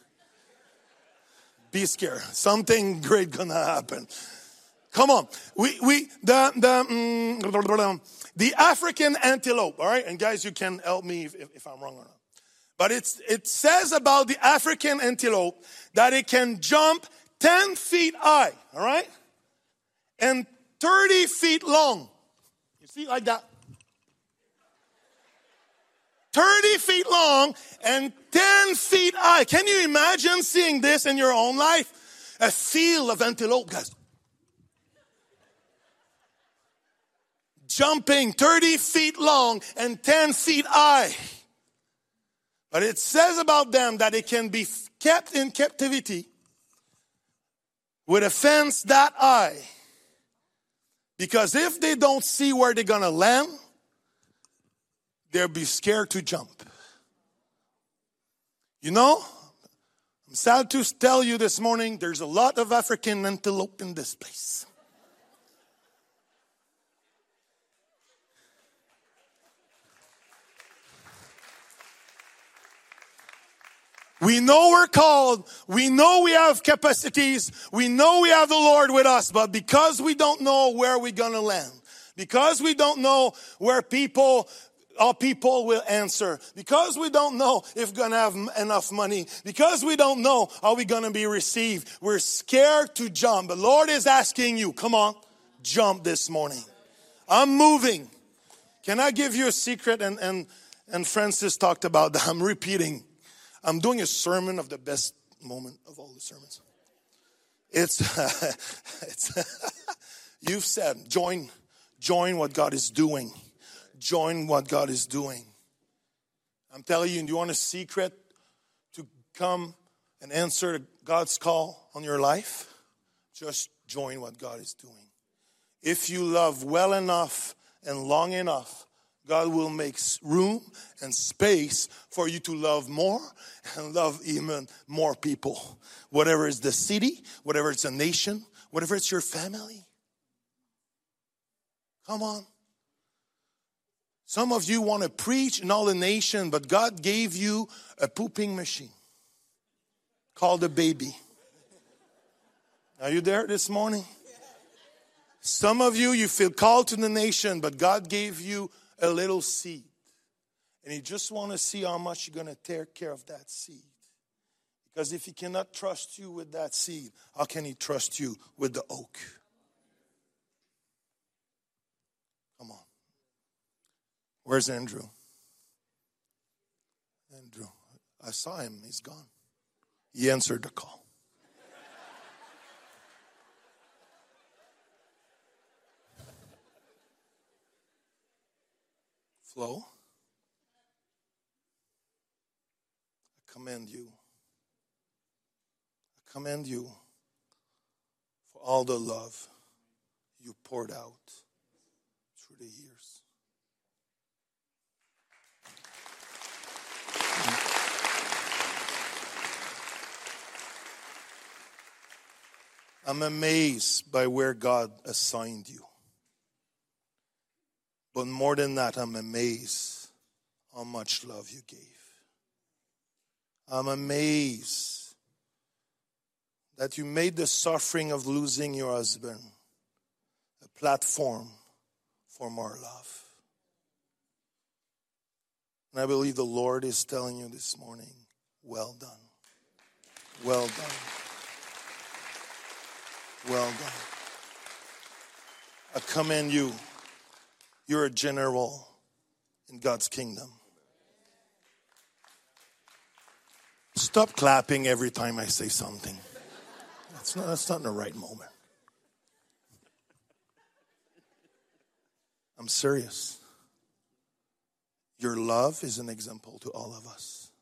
Be scared. Something great gonna happen. Come on. We we the the um, the African antelope. All right, and guys, you can help me if, if I'm wrong or not. But it's it says about the African antelope that it can jump ten feet high. All right, and thirty feet long. You see, like that. thirty feet long and ten feet high. Can you imagine seeing this in your own life? A field of antelope, guys. Jumping thirty feet long and ten feet high. But it says about them that it can be kept in captivity with a fence that high. Because if they don't see where they're going to land, they'll be scared to jump. You know, I'm sad to tell you this morning, there's a lot of African antelope in this place. We know we're called. We know we have capacities. We know we have the Lord with us. But because we don't know where we're going to land, because we don't know where people Our people will answer. Because we don't know if we're going to have enough money. Because we don't know how we're going to be received. We're scared to jump. The Lord is asking you, come on, jump this morning. I'm moving. Can I give you a secret? And, and, and Francis talked about that. I'm repeating. I'm doing a sermon of the best moment of all the sermons. It's, uh, it's you've said, join, join what God is doing. Join what God is doing. I'm telling you, do you want a secret to come and answer God's call on your life? Just join what God is doing. If you love well enough and long enough, God will make room and space for you to love more and love even more people. Whatever it's the city, whatever it's a nation, whatever it's your family. Come on. Some of you want to preach in all the nation, but God gave you a pooping machine called a baby. Are you there this morning? Some of you, you feel called to the nation, but God gave you a little seed. And you just want to see how much you're going to take care of that seed. Because if He cannot trust you with that seed, how can He trust you with the oak? Come on. Where's Andrew? Andrew. I saw him. He's gone. He answered the call. Flo, I commend you. I commend you for all the love you poured out through the years. I'm amazed by where God assigned you. But more than that, I'm amazed how much love you gave. I'm amazed that you made the suffering of losing your husband a platform for more love. And I believe the Lord is telling you this morning, well done. Well done. Well done. I commend you. You're a general in God's kingdom. Stop clapping every time I say something. That's not, that's not in the right moment. I'm serious. Your love is an example to all of us.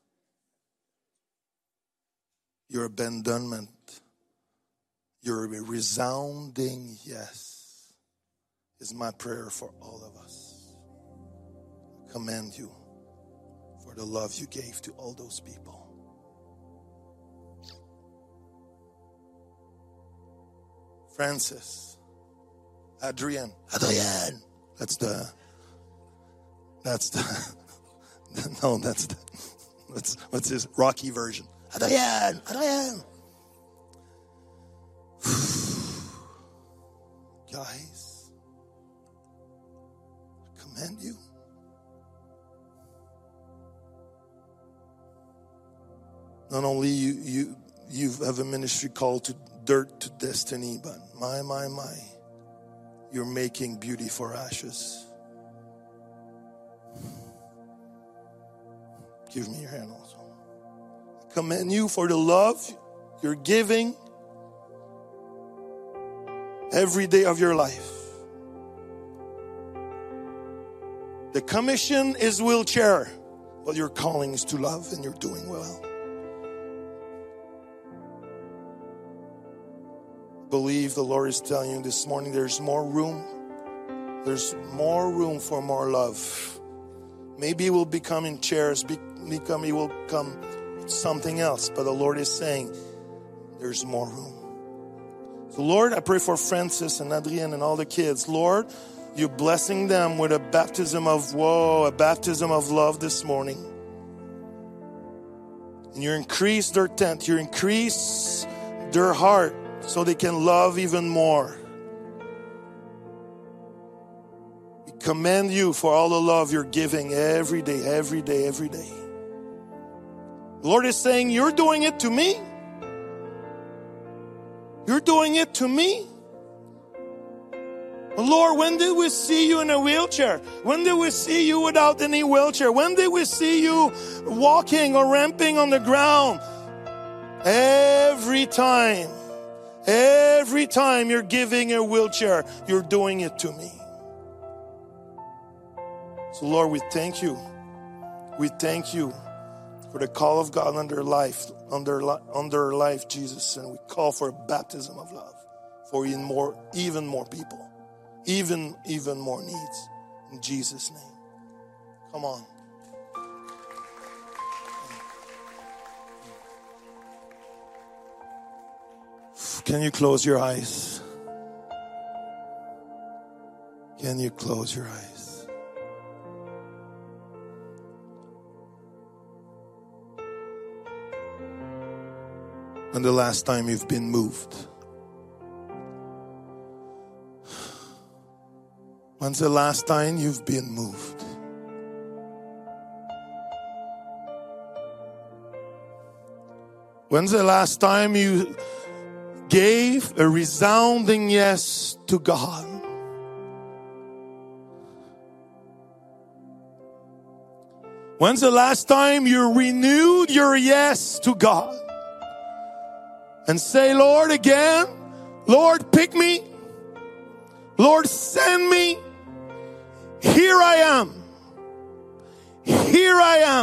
Your abandonment, your resounding yes is my prayer for all of us. I commend you for the love you gave to all those people. Francis, Adrienne, Adrienne. That's the, that's the, no, that's the, that's, what's his Rocky version? Adrienne, Adrienne. Guys, I commend you. Not only you, you, you have a ministry called to dirt to destiny, but my, my, my, you're making beauty for ashes. Give me your hand also. I commend you for the love you're giving every day of your life. The commission is wheelchair, but your calling is to love, and you're doing well. Believe the Lord is telling you this morning there's more room. There's more room for more love. Maybe it will become in chairs, become it will become something else, but the Lord is saying there's more room. So Lord, I pray for Francis and Adrienne and all the kids. Lord, you're blessing them with a baptism of woe, a baptism of love this morning. And you increase their tent, you increase their heart so they can love even more. We commend you for all the love you're giving every day, every day, every day. The Lord is saying, you're doing it to me. You're doing it to me. Lord, when did we see you in a wheelchair? When did we see you without any wheelchair? When did we see you walking or ramping on the ground? Every time, every time you're giving a wheelchair, you're doing it to me. So Lord, we thank you. We thank you for the call of God on their life, on their, on their life, Jesus. And we call for a baptism of love for even more, even more people. Even, even more needs. In Jesus' name. Come on. Can you close your eyes? Can you close your eyes? When the last time you've been moved? When's the last time you've been moved? When's the last time you gave a resounding yes to God? When's the last time you renewed your yes to God? And say, Lord, again, Lord, pick me. Lord, send me. Here I am. Here I am.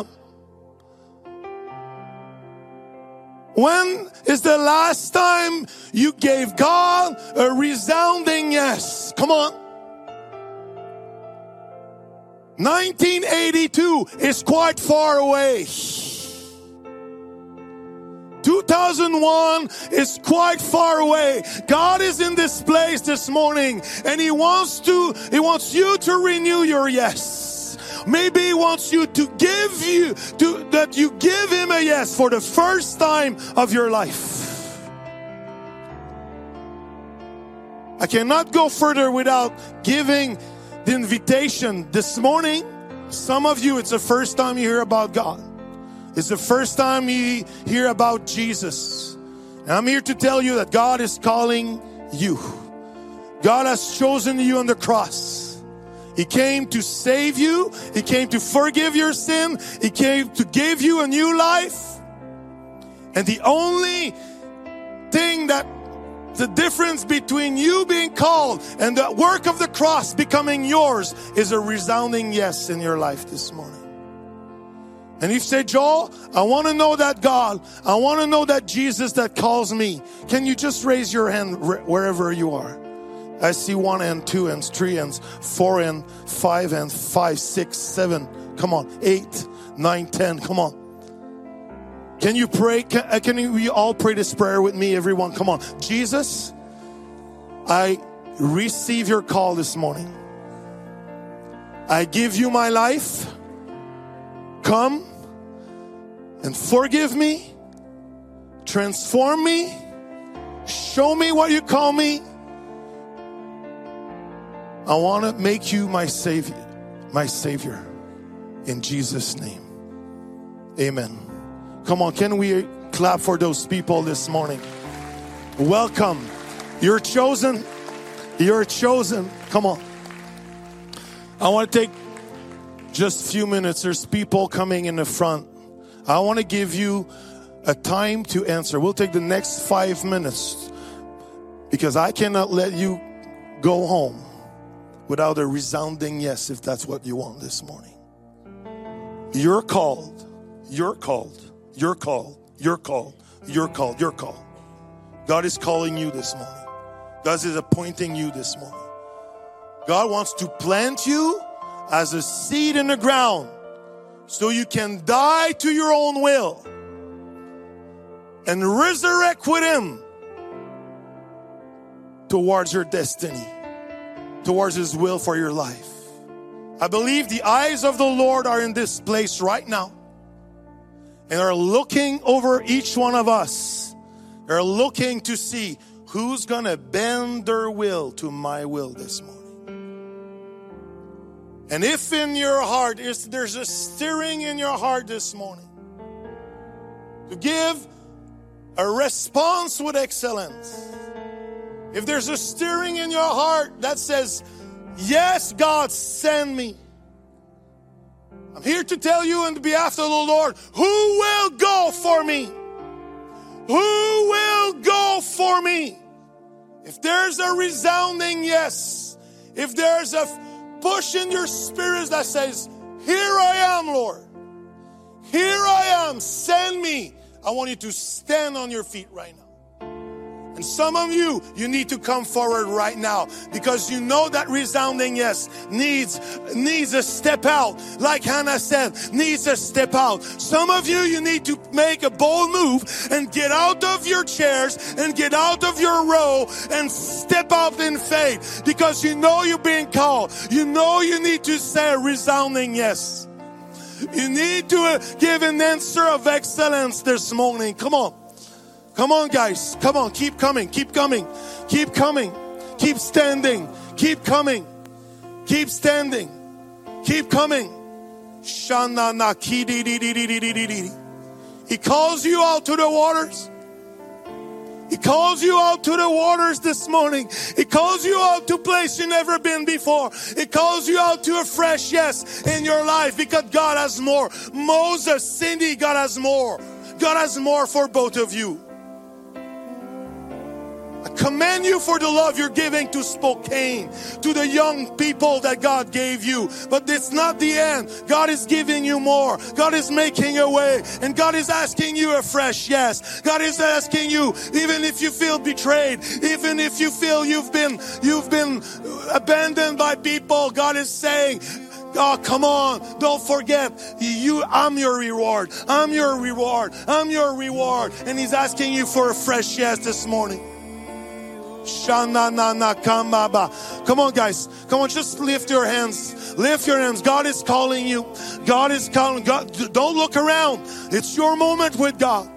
When is the last time you gave God a resounding yes? Come on. nineteen eighty-two is quite far away. two thousand one is quite far away. God is in this place this morning, and He wants to, He wants you to renew your yes. Maybe He wants you to give you, to, that you give Him a yes for the first time of your life. I cannot go further without giving the invitation this morning. Some of you, it's the first time you hear about God. It's the first time you hear about Jesus. And I'm here to tell you that God is calling you. God has chosen you on the cross. He came to save you. He came to forgive your sin. He came to give you a new life. And the only thing that the difference between you being called and the work of the cross becoming yours is a resounding yes in your life this morning. And if you say, Joel, I want to know that God, I want to know that Jesus that calls me. Can you just raise your hand wherever you are? I see one and two and three and four and five and five, six, seven. Come on, eight, nine, ten. Come on. Can you pray? Can, can you all pray this prayer with me, everyone? Come on. Jesus, I receive your call this morning. I give you my life. Come and forgive me, transform me, show me what you call me. I want to make you my Savior, my Savior, in Jesus' name. Amen. Come on, can we clap for those people this morning? Welcome. You're chosen. You're chosen. Come on. I want to take just a few minutes. There's people coming in the front. I want to give you a time to answer. We'll take the next five minutes because I cannot let you go home without a resounding yes, if that's what you want this morning. You're called. You're called. You're called. You're called. You're called. You're called. God is calling you this morning. God is appointing you this morning. God wants to plant you as a seed in the ground so you can die to your own will and resurrect with Him towards your destiny, towards His will for your life. I believe the eyes of the Lord are in this place right now and are looking over each one of us. They're looking to see who's going to bend their will to my will this morning. And if in your heart, there's a stirring in your heart this morning to give a response with excellence, If there's a stirring in your heart that says, yes, God, send me. I'm here to tell you on behalf of the Lord, who will go for me? Who will go for me? If there's a resounding yes, if there's a push in your spirit that says, here I am, Lord. Here I am, send me. I want you to stand on your feet right now. And some of you, you need to come forward right now because you know that resounding yes needs, needs a step out. Like Hannah said, needs a step out. Some of you, you need to make a bold move and get out of your chairs and get out of your row and step out in faith because you know you're being called. You know you need to say a resounding yes. You need to uh, give an answer of excellence this morning. Come on. Come on, guys. Come on. Keep coming. Keep coming. Keep coming. Keep standing. Keep coming. Keep standing. Keep coming. He calls you out to the waters. He calls you out to the waters this morning. He calls you out to a place you've never been before. He calls you out to a fresh yes in your life because God has more. Moses, Cindy, God has more. God has more for both of you. I commend you for the love you're giving to Spokane, to the young people that God gave you. But it's not the end. God is giving you more. God is making a way. And God is asking you a fresh yes. God is asking you, even if you feel betrayed, even if you feel you've been, you've been abandoned by people, God is saying, oh, come on. Don't forget, you, I'm your reward. I'm your reward. I'm your reward. And He's asking you for a fresh yes this morning. Come on, guys. Come on, just lift your hands. Lift your hands. God is calling you. God is calling. God, don't look around. It's your moment with God.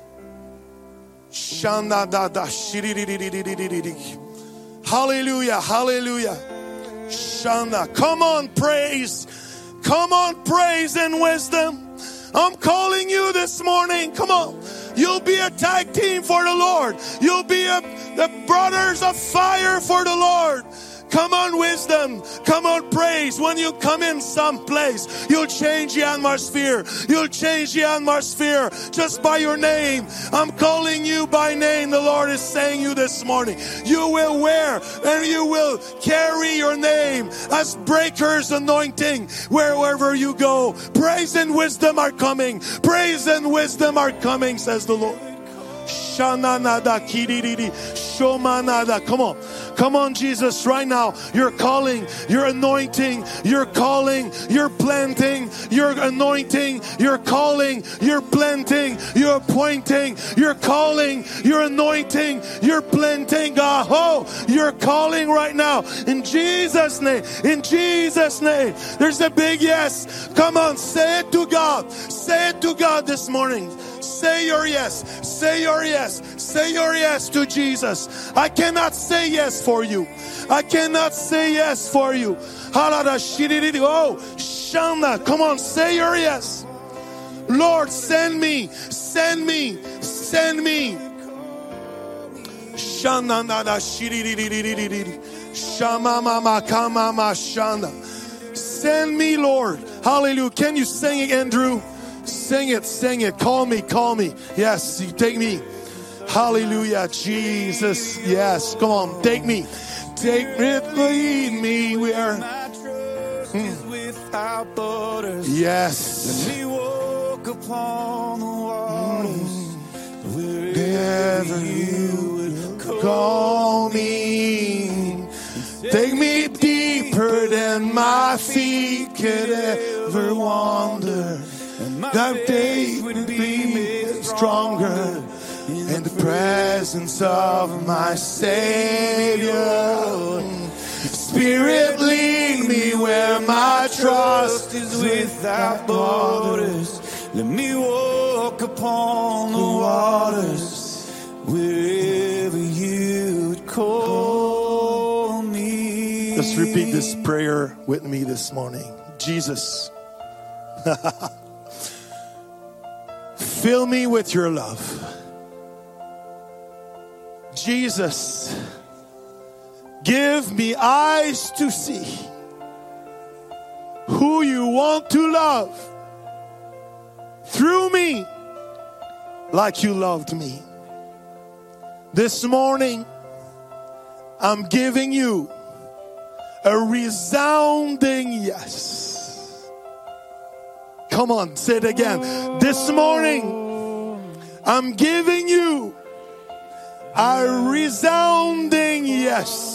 Hallelujah. Hallelujah. Shanda. Come on, praise. Come on, praise and wisdom. I'm calling you this morning. Come on. You'll be a tag team for the Lord. You'll be a, the brothers of fire for the Lord. Come on, wisdom. Come on, praise. When you come in some place, you'll change the atmosphere. You'll change the atmosphere just by your name. I'm calling you by name. The Lord is saying you this morning. You will wear and you will carry your name as breakers anointing wherever you go. Praise and wisdom are coming. Praise and wisdom are coming, says the Lord. Shananada kididi shomanada. Come on. Come on, Jesus, right now. You're calling, you're anointing, you're calling, you're planting, you're anointing, you're calling, you're planting, you're appointing, you're calling, you're anointing, you're planting. God, oh, you're calling right now. In Jesus' name, in Jesus' name. There's a big yes. Come on, say it to God. Say it to God this morning. Say your yes. Say your yes. Say your yes to Jesus. I cannot say yes for you. I cannot say yes for you. Oh, Shanda, come on, say your yes. Lord, send me, send me, send me. Shanda nada shiri shama mama kama ma shanda. Send me, Lord. Hallelujah. Can you sing it, Andrew? Sing it, sing it. Call me, call me. Yes, you take me. Hallelujah, Jesus. Yes, come on, take me. Take me, lead me where. Mm. Yes. Let me walk upon the waters wherever you would call me. Take me deeper than my feet could ever wander. That day would be made stronger in the presence of my Savior. Spirit, lead me where my trust is without borders. Let me walk upon the waters wherever you would call me. Let's repeat this prayer with me this morning. Jesus, fill me with your love. Jesus, Give me eyes to see who you want to love through me like you loved me. This morning, I'm giving you a resounding yes. Come on, say it again. This morning, I'm giving you a resounding yes.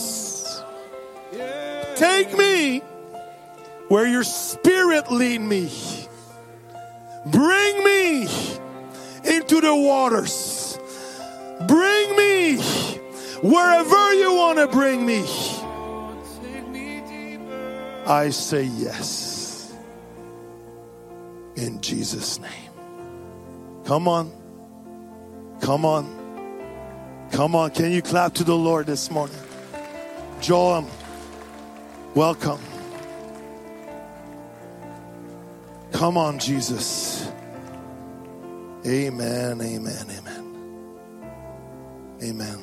Take me where your spirit lead me. Bring me into the waters. Bring me wherever you want to bring me. I say yes. In Jesus' name. Come on. Come on. Come on. Can you clap to the Lord this morning? Joel, welcome. Come on, Jesus. Amen, amen, amen. Amen.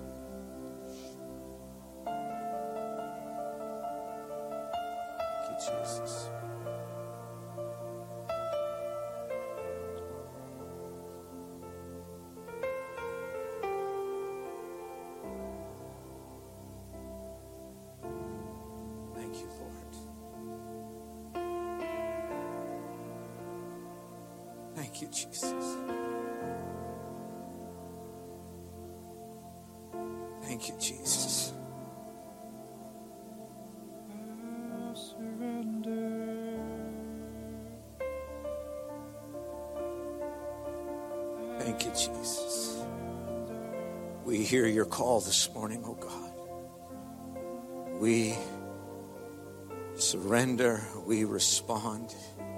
Thank you, Jesus. Thank you, Lord. Thank you, Jesus. Thank you, Jesus. Thank you, Jesus. We hear your call this morning, oh God. We surrender, we respond.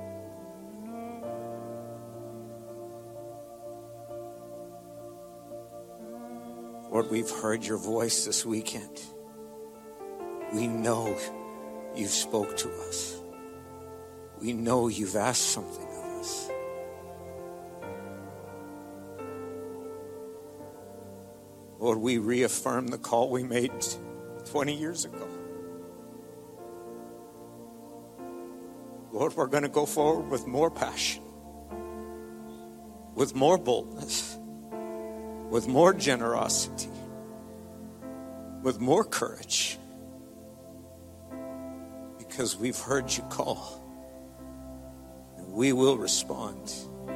Lord, we've heard your voice this weekend. We know you've spoke to us. We know you've asked something of us. Lord, we reaffirm the call we made twenty years ago. Lord, we're going to go forward with more passion, with more boldness, with more generosity, with more courage, because we've heard you call, and we will respond.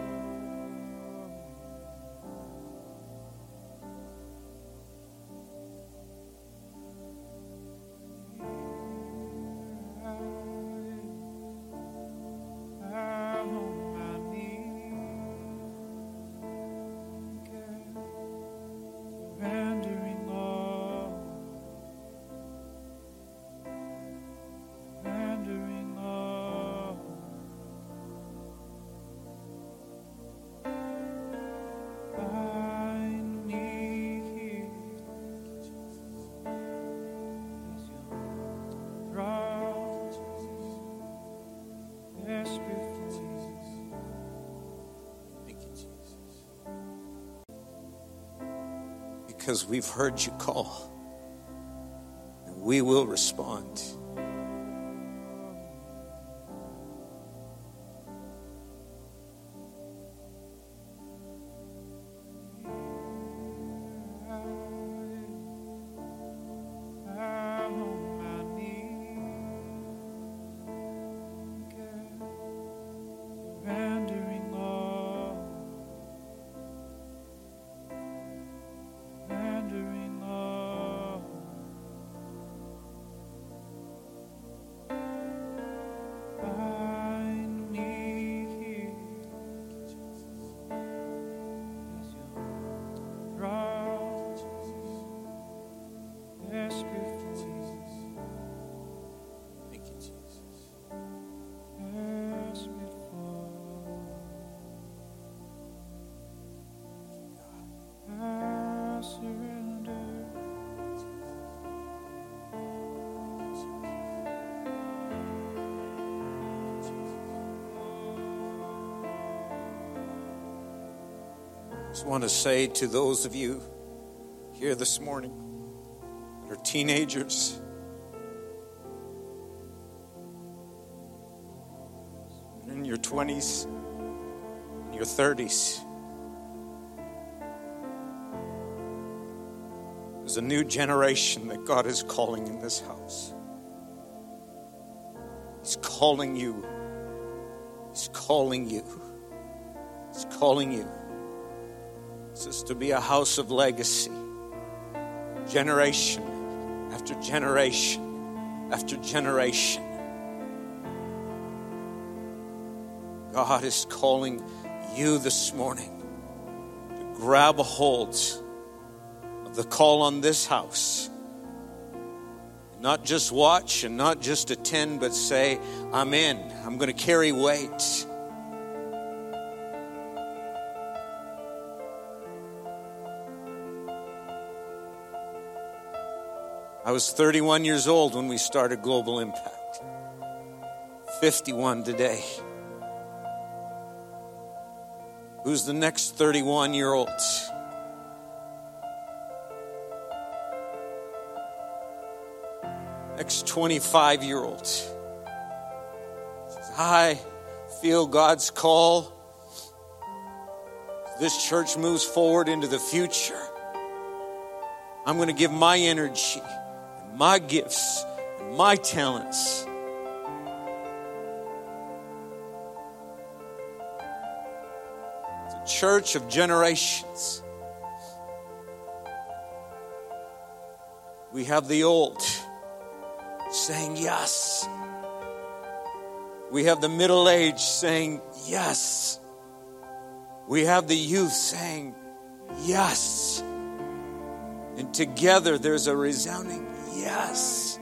Because we've heard you call, and we will respond. I just want to say to those of you here this morning that are teenagers, in your twenties, in your thirties. There's a new generation that God is calling in this house. He's calling you. He's calling you. He's calling you. This is to be a house of legacy. Generation after generation after generation. God is calling you this morning to grab a hold of the call on this house. Not just watch and not just attend, but say, I'm in. I'm going to carry weight. I was thirty-one years old when we started Global Impact. fifty-one today. Who's the next thirty-one-year-old? Next twenty-five-year-old. I feel God's call. This church moves forward into the future. I'm going to give my energy, and my gifts, and my talents. It's a church of generations. We have the old saying yes. We have the middle age saying yes. We have the youth saying yes. And together there's a resounding yes.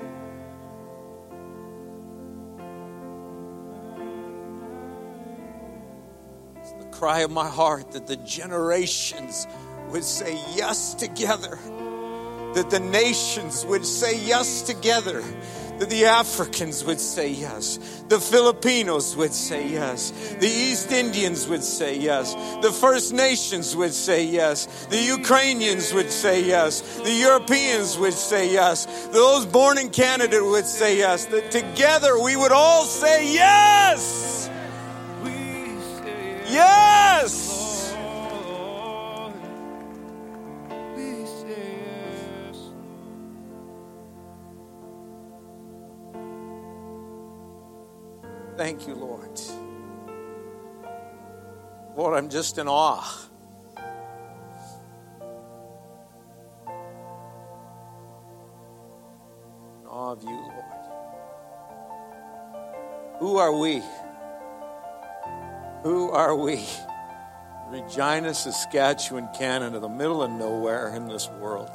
It's the cry of my heart that the generations would say yes together. That the nations would say yes together. That the Africans would say yes. The Filipinos would say yes. The East Indians would say yes. The First Nations would say yes. The Ukrainians would say yes. The Europeans would say yes. Those born in Canada would say yes. That together we would all say yes. Yes. Thank you, Lord. Lord, I'm just in awe. In awe of you, Lord. Who are we? Who are we? Regina, Saskatchewan, Canada, the middle of nowhere in this world.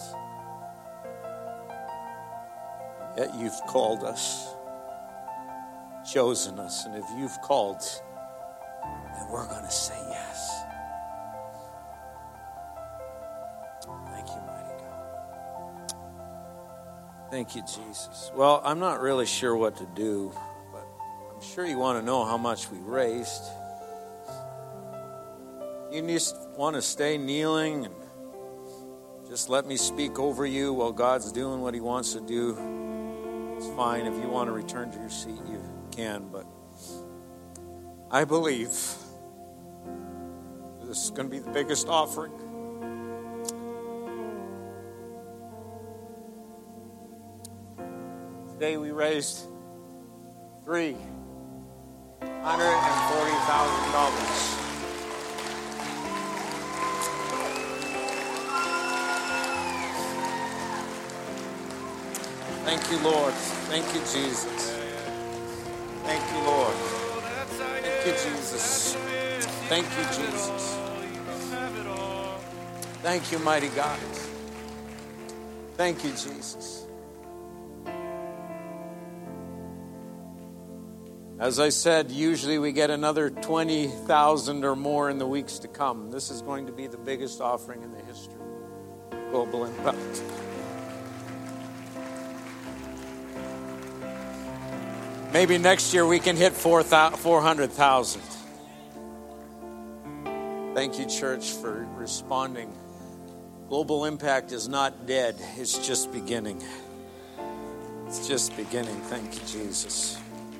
Yet you've called us. Chosen us, and if you've called, then we're going to say yes. Thank you, mighty God. Thank you, Jesus. Well, I'm not really sure what to do, but I'm sure you want to know how much we raised. You just want to stay kneeling and just let me speak over you while God's doing what he wants to do. It's fine. If you want to return to your seat, you can, but I believe this is going to be the biggest offering. Today we raised three hundred forty thousand dollars. Thank you, Lord. Thank you, Jesus. Thank you, Lord. Thank you, Jesus. Thank you, Jesus. Thank you, mighty God. Thank you, Jesus. As I said, usually we get another twenty thousand or more in the weeks to come. This is going to be the biggest offering in the history of Global Impact. Maybe next year we can hit four hundred thousand. Thank you, church, for responding Global Impact is not dead. It's just beginning. It's just beginning. Thank you, Jesus.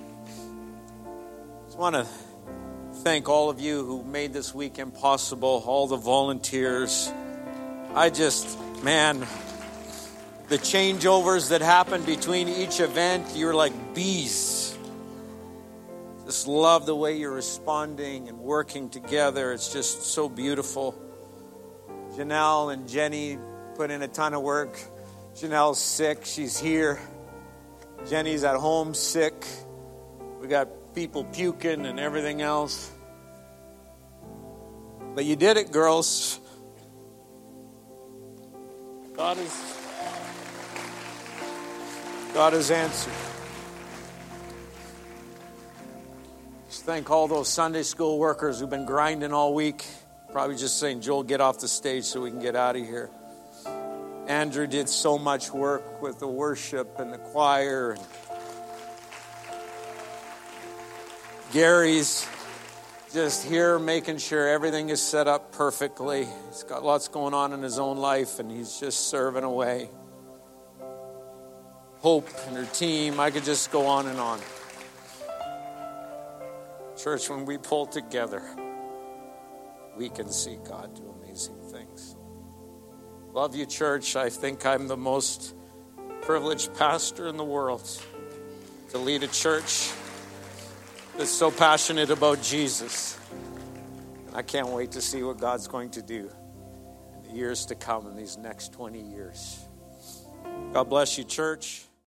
I just want to thank all of you who made this weekend possible, all the volunteers. I just, man, the changeovers that happen between each event, you're like bees. Just love the way you're responding and working together. It's just so beautiful. Janelle and Jenny put in a ton of work. Janelle's sick. She's here. Jenny's at home sick. We got people puking and everything else. But you did it, girls. God is, God has answered. Just thank all those Sunday school workers who've been grinding all week. Probably just saying, Joel, get off the stage so we can get out of here. Andrew did so much work with the worship and the choir. And Gary's just here making sure everything is set up perfectly. He's got lots going on in his own life, and he's just serving away. Hope and her team, I could just go on and on. Church, when we pull together, we can see God do amazing things. Love you, church. I think I'm the most privileged pastor in the world to lead a church that's so passionate about Jesus. And I can't wait to see what God's going to do in the years to come, in these next twenty years. God bless you, church.